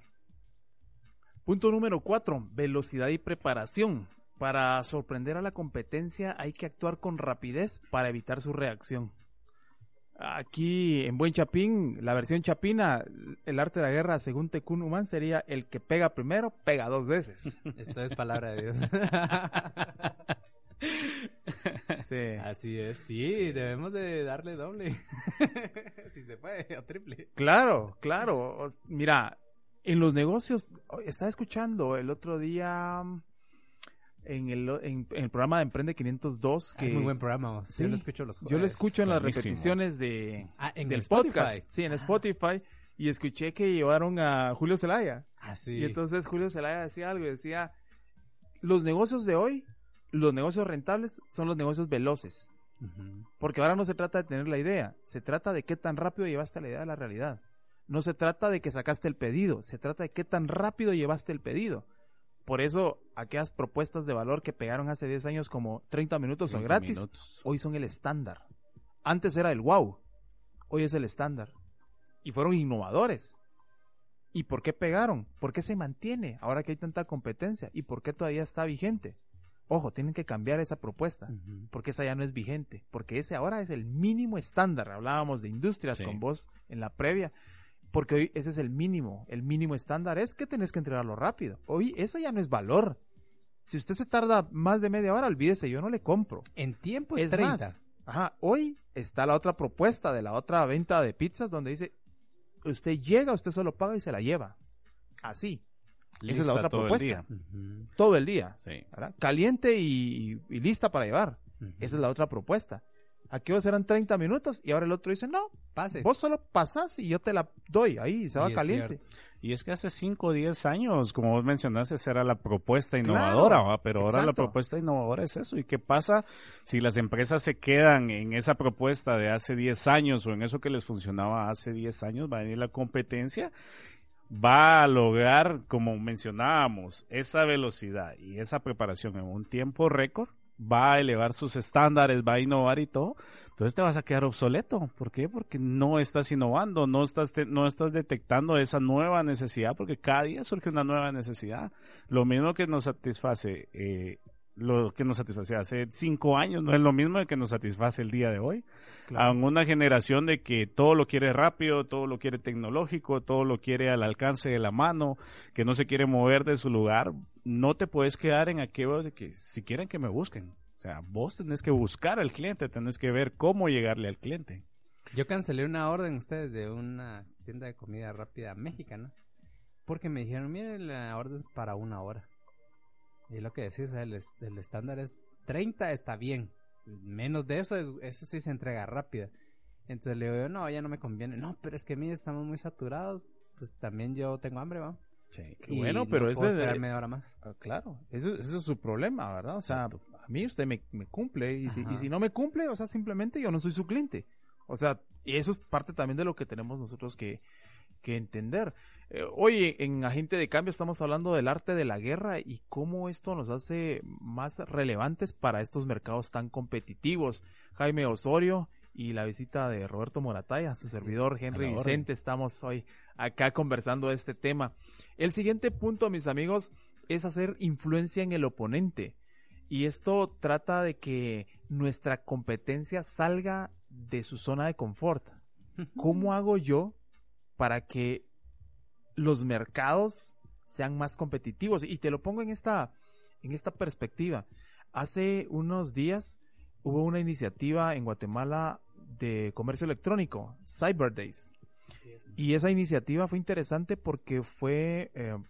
Punto número 4, velocidad y preparación. Para sorprender a la competencia hay que actuar con rapidez para evitar su reacción. Aquí en Buen Chapín, la versión chapina, el arte de la guerra según Tekun Uman sería el que pega primero, pega 2 veces. Esto es palabra de Dios. Sí. Así es, sí, debemos de darle doble. Si se puede, o triple. Claro. Mira, en los negocios, estaba escuchando el otro día en el programa de Emprende 502 que muy buen programa. Sí, yo lo escucho los jueves. Yo lo escucho en las repeticiones del podcast. Sí, en Spotify. Y escuché que llevaron a Julio Zelaya. Sí. Y entonces Julio Zelaya decía algo, decía, los negocios de hoy, los negocios rentables son los negocios veloces. Uh-huh. Porque ahora no se trata de tener la idea, se trata de qué tan rápido llevaste la idea a la realidad. No se trata de que sacaste el pedido, se trata de qué tan rápido llevaste el pedido. Por eso, aquellas propuestas de valor que pegaron hace 10 años como 30 minutos o gratis, hoy son el estándar. Antes era el wow, hoy es el estándar. Y fueron innovadores. ¿Y por qué pegaron? ¿Por qué se mantiene ahora que hay tanta competencia? ¿Y por qué todavía está vigente? Ojo, tienen que cambiar esa propuesta, porque esa ya no es vigente, porque ese ahora es el mínimo estándar. Hablábamos de industrias con vos en la previa, porque hoy ese es el mínimo estándar es que tenés que entregarlo rápido. Hoy eso ya no es valor. Si usted se tarda más de media hora, olvídese, yo no le compro. En tiempo es 30. Más, hoy está la otra propuesta de la otra venta de pizzas donde dice, usted llega, usted solo paga y se la lleva. Así. Esa es la otra todo el propuesta. día. Todo el día. Sí. ¿Verdad? Caliente y lista para llevar. Esa es la otra propuesta. Aquí eran 30 minutos y ahora el otro dice, no, Pase. vos solo pasás y yo te la doy ahí, se va Y es caliente. cierto. Y es que hace 5 o 10 años, como vos mencionaste, esa era la propuesta innovadora, Claro, ¿va? Pero ahora la exacto. propuesta innovadora es eso. ¿Y qué pasa si las empresas se quedan en esa propuesta de hace 10 años o en eso que les funcionaba hace 10 años? Va a venir la competencia, va a lograr, como mencionábamos, esa velocidad y esa preparación en un tiempo récord, va a elevar sus estándares, va a innovar y todo. Entonces te vas a quedar obsoleto. ¿Por qué? Porque no estás innovando, no estás detectando esa nueva necesidad, porque cada día surge una nueva necesidad. Lo mismo que nos satisface, lo que nos satisfacía hace 5 años, no es lo mismo que nos satisface el día de hoy. Claro. A una generación de que todo lo quiere rápido, todo lo quiere tecnológico, todo lo quiere al alcance de la mano, que no se quiere mover de su lugar, no te puedes quedar en aquello de que si quieren que me busquen. O sea, vos tenés que buscar al cliente, tenés que ver cómo llegarle al cliente. Yo cancelé una orden ustedes de una tienda de comida rápida mexicana porque me dijeron, miren, la orden es para 1 hora. Y lo que decís, el estándar es 30, está bien. Menos de eso, eso sí se entrega rápida. Entonces le digo, no, ya no me conviene. No, pero es que mire, estamos muy saturados. Pues también yo tengo hambre, ¿va? Sí, qué Y bueno, pero no ese puedo es... esperar media hora más. Claro, ese es su problema, ¿verdad? O sea, a mí usted me cumple y Ajá. si no me cumple, o sea, simplemente yo no soy su cliente. O sea, y eso es parte también de lo que tenemos nosotros que entender. Hoy en Agente de Cambio estamos hablando del arte de la guerra y cómo esto nos hace más relevantes para estos mercados tan competitivos. Jaime Osorio y la visita de Roberto Morataya, su servidor Henry Vicente, estamos hoy acá conversando de este tema. El siguiente punto, mis amigos, es hacer influencia en el oponente. Y esto trata de que nuestra competencia salga de su zona de confort. ¿Cómo hago yo para que los mercados sean más competitivos? Y te lo pongo en esta perspectiva. Hace unos días hubo una iniciativa en Guatemala de comercio electrónico, Cyber Days. Y esa iniciativa fue interesante porque fue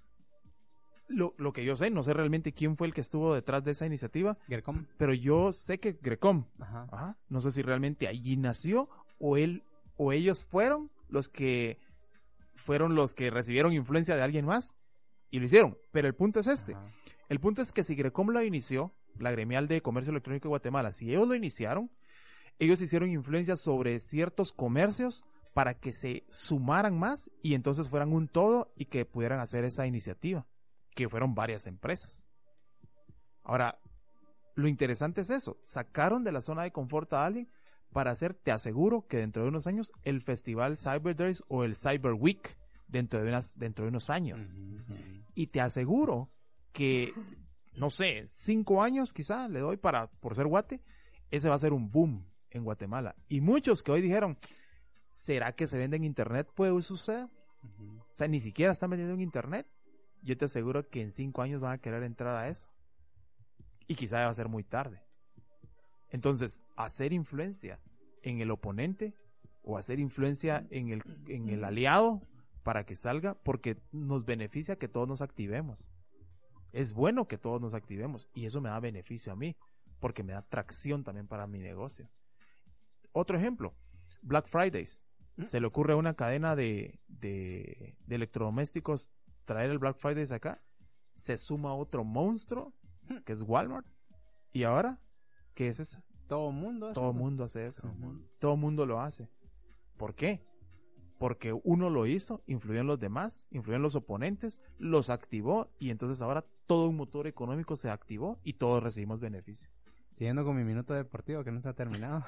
lo que yo sé, no sé realmente quién fue el que estuvo detrás de esa iniciativa, Gercom. pero yo sé que Grecom, Ajá. no sé si realmente allí nació o ellos fueron los que recibieron influencia de alguien más y lo hicieron. Pero el punto es este. Ajá. El punto es que si Grecom lo inició, la gremial de comercio electrónico de Guatemala, si ellos lo iniciaron, ellos hicieron influencia sobre ciertos comercios para que se sumaran más y entonces fueran un todo y que pudieran hacer esa iniciativa, que fueron varias empresas. Ahora, lo interesante es eso, sacaron de la zona de confort a alguien para hacer, te aseguro que dentro de unos años, el festival Cyber Days o el Cyber Week dentro de unos años. Uh-huh. Y te aseguro que, no sé, 5 años quizá le doy por ser guate, ese va a ser un boom en Guatemala. Y muchos que hoy dijeron, ¿será que se vende en internet? Puede suceder. Uh-huh. O sea, ni siquiera están vendiendo en internet. Yo te aseguro que en 5 años van a querer entrar a eso. Y quizá va a ser muy tarde. Entonces, hacer influencia en el oponente o hacer influencia en el aliado para que salga, porque nos beneficia que todos nos activemos. Es bueno que todos nos activemos y eso me da beneficio a mí, porque me da tracción también para mi negocio. Otro ejemplo, Black Fridays. Se le ocurre a una cadena de electrodomésticos traer el Black Fridays acá, se suma otro monstruo que es Walmart. ¿Y ahora qué es eso? Todo el mundo hace Todo eso. mundo hace eso. Uh-huh. Todo mundo lo hace. ¿Por qué? Porque uno lo hizo, influyó en los demás, influyó en los oponentes, los activó y entonces ahora todo un motor económico se activó y todos recibimos beneficio. Siguiendo con mi minuto deportivo que no se ha terminado.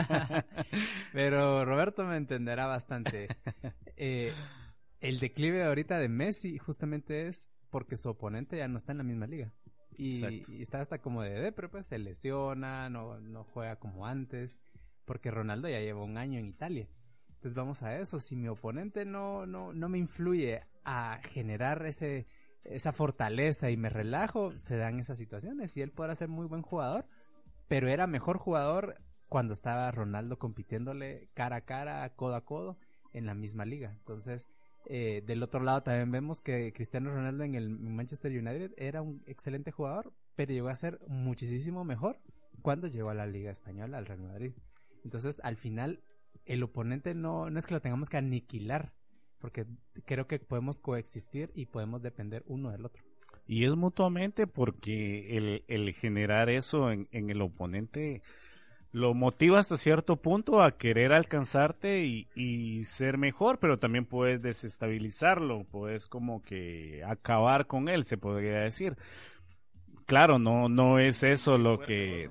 Pero Roberto me entenderá bastante. El declive ahorita de Messi justamente es porque su oponente ya no está en la misma liga. Y está hasta como de depre, pues se lesiona, no juega como antes. Porque Ronaldo ya lleva 1 año en Italia. Entonces vamos a eso. Si mi oponente no me influye a generar esa fortaleza y me relajo, se dan esas situaciones. Y él podrá ser muy buen jugador, pero era mejor jugador cuando estaba Ronaldo compitiéndole cara a cara, codo a codo, en la misma liga. Entonces, Del otro lado también vemos que Cristiano Ronaldo en el Manchester United era un excelente jugador, pero llegó a ser muchísimo mejor cuando llegó a la Liga Española, al Real Madrid. Entonces, al final, el oponente no es que lo tengamos que aniquilar, porque creo que podemos coexistir y podemos depender uno del otro. Y es mutuamente, porque el generar eso en el oponente lo motiva hasta cierto punto a querer alcanzarte y ser mejor, pero también puedes desestabilizarlo, puedes como que acabar con él, se podría decir. Claro, no es eso lo que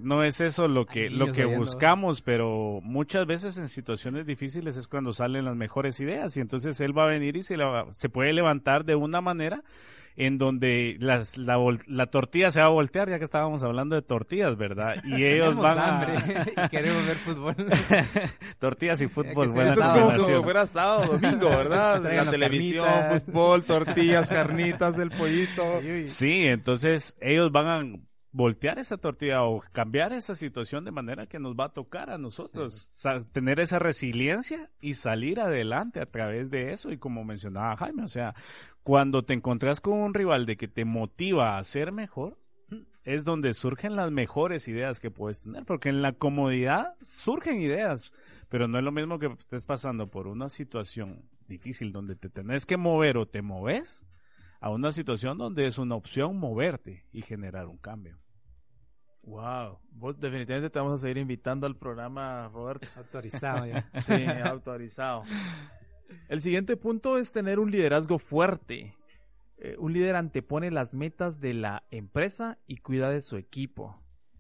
buscamos, pero muchas veces en situaciones difíciles es cuando salen las mejores ideas, y entonces él va a venir y se puede levantar de una manera en donde la tortilla se va a voltear, ya que estábamos hablando de tortillas, ¿verdad? Y ellos van hambre y queremos ver fútbol. Tortillas y fútbol, buena buena combinación. Es combinación. como fuera sábado, domingo, ¿verdad? La televisión, carnitas. fútbol, tortillas, carnitas, el pollito. Sí, entonces ellos van a voltear esa tortilla o cambiar esa situación de manera que nos va a tocar a nosotros, tener esa resiliencia y salir adelante a través de eso. Y como mencionaba Jaime, o sea, cuando te encontrás con un rival de que te motiva a ser mejor, es donde surgen las mejores ideas que puedes tener, porque en la comodidad surgen ideas, pero no es lo mismo que estés pasando por una situación difícil donde te tenés que mover o te moves, a una situación donde es una opción moverte y generar un cambio. Wow, vos definitivamente te vamos a seguir invitando al programa, Roberto. Autorizado ya. Sí, autorizado. El siguiente punto es tener un liderazgo fuerte. Un líder antepone las metas de la empresa y cuida de su equipo.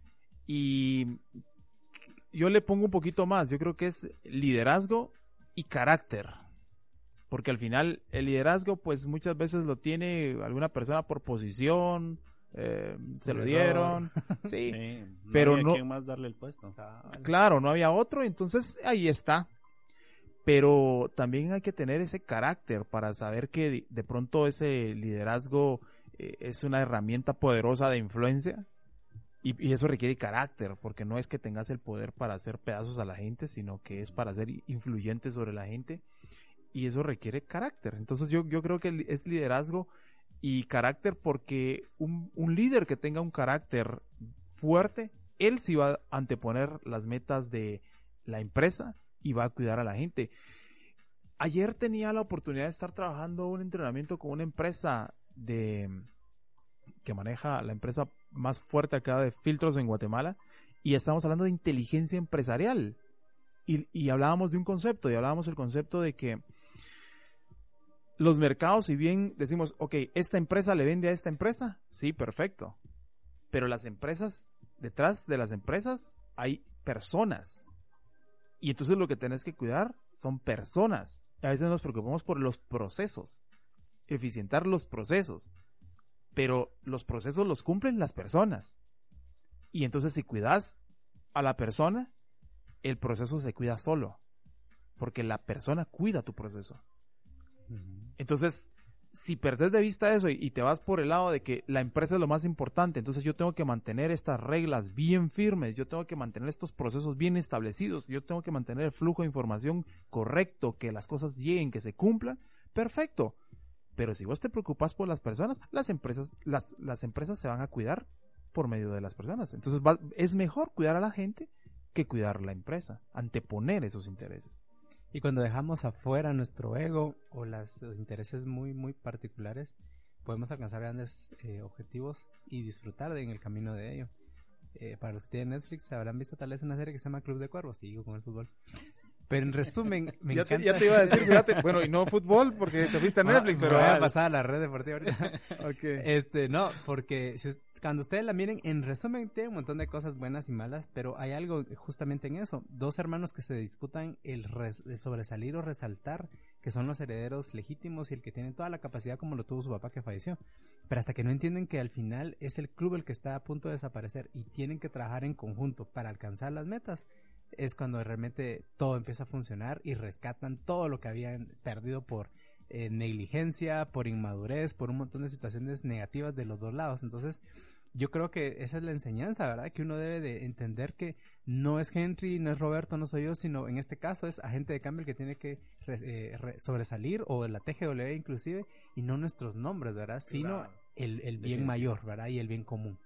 Y yo le pongo un poquito más, yo creo que es liderazgo y carácter. Porque al final el liderazgo pues muchas veces lo tiene alguna persona por posición, se lo dieron, sí, No pero había no, quién más darle el puesto. claro, no había otro, entonces ahí está. Pero también hay que tener ese carácter para saber que de pronto ese liderazgo es una herramienta poderosa de influencia y eso requiere carácter, porque no es que tengas el poder para hacer pedazos a la gente, sino que es para ser influyente sobre la gente, y eso requiere carácter. Entonces yo creo que es liderazgo y carácter, porque un líder que tenga un carácter fuerte, él sí va a anteponer las metas de la empresa y va a cuidar a la gente. Ayer tenía la oportunidad de estar trabajando un entrenamiento con una empresa que maneja la empresa más fuerte acá de filtros en Guatemala, y estamos hablando de inteligencia empresarial y hablábamos de un concepto, y hablábamos del concepto de que los mercados, si bien decimos, ok, esta empresa le vende a esta empresa, sí, perfecto, pero las empresas, detrás de las empresas hay personas. Y entonces lo que tenés que cuidar son personas. A veces nos preocupamos por los procesos, eficientar los procesos, pero los procesos los cumplen las personas. Y entonces si cuidas a la persona, el proceso se cuida solo, porque la persona cuida tu proceso. Entonces, si perdés de vista eso y te vas por el lado de que la empresa es lo más importante, entonces yo tengo que mantener estas reglas bien firmes, yo tengo que mantener estos procesos bien establecidos, yo tengo que mantener el flujo de información correcto, que las cosas lleguen, que se cumplan, perfecto. Pero si vos te preocupas por las personas, las empresas se van a cuidar por medio de las personas. Entonces es mejor cuidar a la gente que cuidar la empresa, anteponer esos intereses. Y cuando dejamos afuera nuestro ego o los intereses muy, muy particulares, podemos alcanzar grandes objetivos y disfrutar en el camino de ello. Para los que tienen Netflix, habrán visto tal vez una serie que se llama Club de Cuervos, sigo con el fútbol. Pero en resumen, me encanta. Ya te iba a decir, fíjate, bueno, y no fútbol, porque te fuiste a Netflix, pero... voy a pasar a la red deportiva ahorita. Okay. No, porque cuando ustedes la miren, en resumen, tiene un montón de cosas buenas y malas, pero hay algo justamente en eso. Dos hermanos que se disputan el sobresalir o resaltar, que son los herederos legítimos y el que tiene toda la capacidad como lo tuvo su papá que falleció. Pero hasta que no entienden que al final es el club el que está a punto de desaparecer y tienen que trabajar en conjunto para alcanzar las metas, es cuando realmente todo empieza a funcionar y rescatan todo lo que habían perdido por negligencia, por inmadurez, por un montón de situaciones negativas de los dos lados. Entonces, yo creo que esa es la enseñanza, ¿verdad? Que uno debe de entender que no es Henry, no es Roberto, no soy yo, sino en este caso es agente de cambio el que tiene que sobresalir, o la TGW inclusive, y no nuestros nombres, ¿verdad? Sino el bien mayor, ¿verdad? Y el bien común.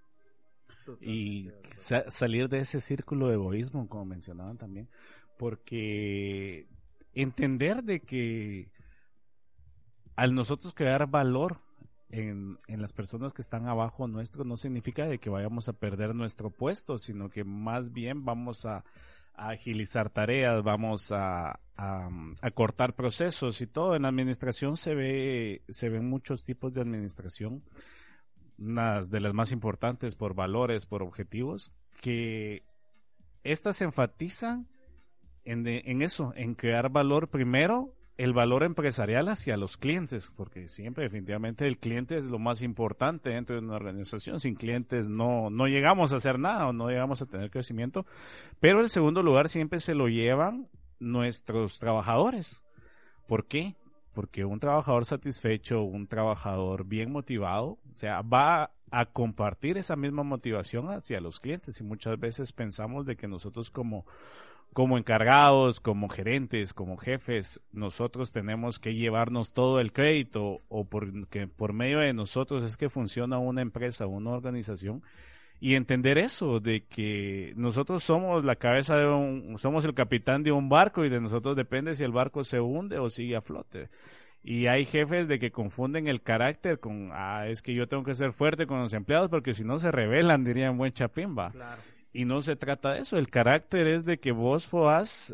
Y salir de ese círculo de egoísmo, como mencionaban también, porque entender de que al nosotros crear valor en las personas que están abajo nuestro, no significa de que vayamos a perder nuestro puesto, sino que más bien vamos a agilizar tareas, vamos a cortar procesos y todo. En la administración se ven muchos tipos de administración, unas de las más importantes por valores, por objetivos, que estas se enfatizan en eso, en crear valor primero, el valor empresarial hacia los clientes, porque siempre definitivamente el cliente es lo más importante dentro de una organización. Sin clientes no llegamos a hacer nada o no llegamos a tener crecimiento, pero el segundo lugar siempre se lo llevan nuestros trabajadores. ¿Por qué? Porque un trabajador satisfecho, un trabajador bien motivado, o sea, va a compartir esa misma motivación hacia los clientes, y muchas veces pensamos de que nosotros como encargados, como gerentes, como jefes, nosotros tenemos que llevarnos todo el crédito, o porque por medio de nosotros es que funciona una empresa, una organización, y entender eso, de que nosotros somos la cabeza somos el capitán de un barco, y de nosotros depende si el barco se hunde o sigue a flote. Y hay jefes de que confunden el carácter con, es que yo tengo que ser fuerte con los empleados porque si no se rebelan, diría en buen chapimba. Claro. Y no se trata de eso. El carácter es de que vos puedas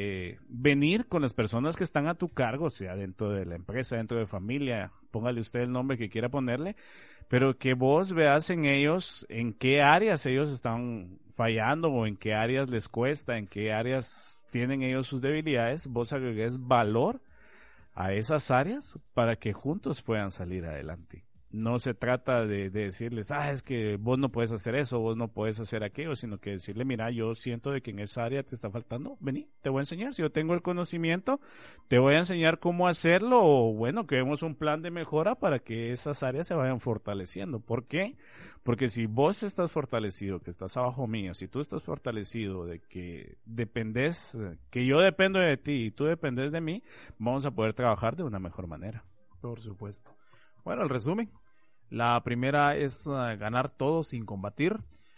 venir con las personas que están a tu cargo, sea dentro de la empresa, dentro de familia, póngale usted el nombre que quiera ponerle, pero que vos veas en ellos en qué áreas ellos están fallando, o en qué áreas les cuesta, en qué áreas tienen ellos sus debilidades. Vos agregues valor a esas áreas para que juntos puedan salir adelante. No se trata de decirles, es que vos no puedes hacer eso, vos no puedes hacer aquello, sino que decirle, mira, yo siento de que en esa área te está faltando, vení, te voy a enseñar. Si yo tengo el conocimiento, te voy a enseñar cómo hacerlo, o bueno, creemos un plan de mejora para que esas áreas se vayan fortaleciendo. ¿Por qué? Porque si vos estás fortalecido, que estás abajo mío, si tú estás fortalecido de que dependés, que yo dependo de ti y tú dependes de mí, vamos a poder trabajar de una mejor manera. Por supuesto. Bueno, el resumen. La primera es ganar todo sin combatir.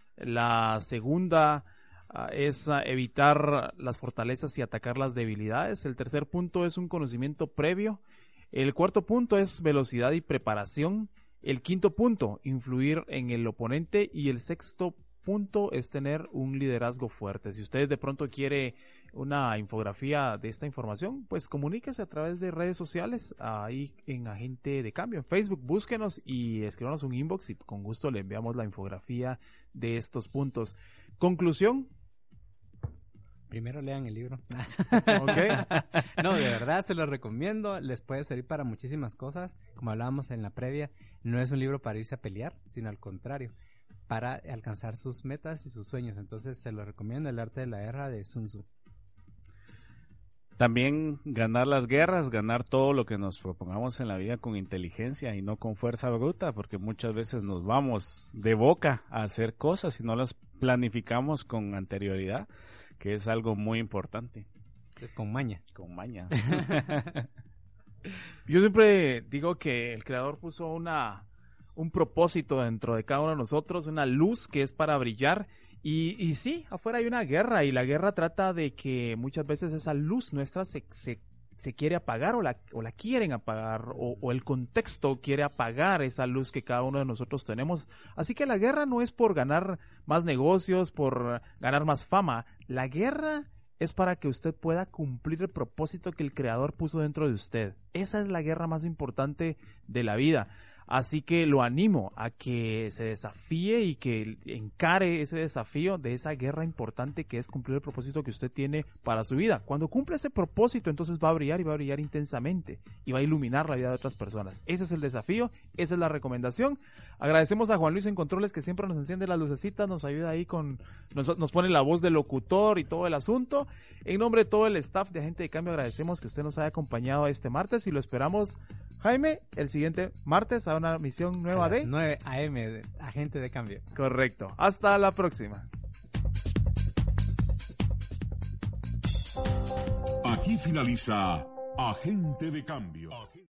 La segunda es evitar las fortalezas y atacar las debilidades. El tercer punto es un conocimiento previo. El cuarto punto es velocidad y preparación. El quinto punto, influir en el oponente. Y el sexto punto es tener un liderazgo fuerte. Si usted de pronto quiere una infografía de esta información, pues comuníquese a través de redes sociales, ahí en Agente de Cambio, en Facebook, búsquenos y escríbanos un inbox y con gusto le enviamos la infografía de estos puntos. Conclusión. Primero lean el libro. Okay. No, de verdad se lo recomiendo, les puede servir para muchísimas cosas, como hablábamos en la previa, no es un libro para irse a pelear, sino al contrario, para alcanzar sus metas y sus sueños. Entonces se lo recomiendo, El arte de la guerra de Sun Tzu. También ganar las guerras, ganar todo lo que nos propongamos en la vida con inteligencia y no con fuerza bruta, porque muchas veces nos vamos de boca a hacer cosas y no las planificamos con anterioridad, que es algo muy importante. Es con maña. Con maña. Yo siempre digo que el creador puso un propósito dentro de cada uno de nosotros, una luz que es para brillar. Y sí, afuera hay una guerra, y la guerra trata de que muchas veces esa luz nuestra se quiere apagar, o la quieren apagar, o el contexto quiere apagar esa luz que cada uno de nosotros tenemos. Así que la guerra no es por ganar más negocios, por ganar más fama. La guerra es para que usted pueda cumplir el propósito que el creador puso dentro de usted. Esa es la guerra más importante de la vida. Así que lo animo a que se desafíe y que encare ese desafío de esa guerra importante que es cumplir el propósito que usted tiene para su vida. Cuando cumple ese propósito, entonces va a brillar y va a brillar intensamente y va a iluminar la vida de otras personas. Ese es el desafío, esa es la recomendación. Agradecemos a Juan Luis en Controles, que siempre nos enciende las lucecitas, nos ayuda ahí nos pone la voz del locutor y todo el asunto. En nombre de todo el staff de Agente de Cambio, agradecemos que usted nos haya acompañado este martes y lo esperamos, Jaime, el siguiente martes a una misión nueva de 9 AM de Agente de Cambio. Correcto. Hasta la próxima. Aquí finaliza Agente de Cambio.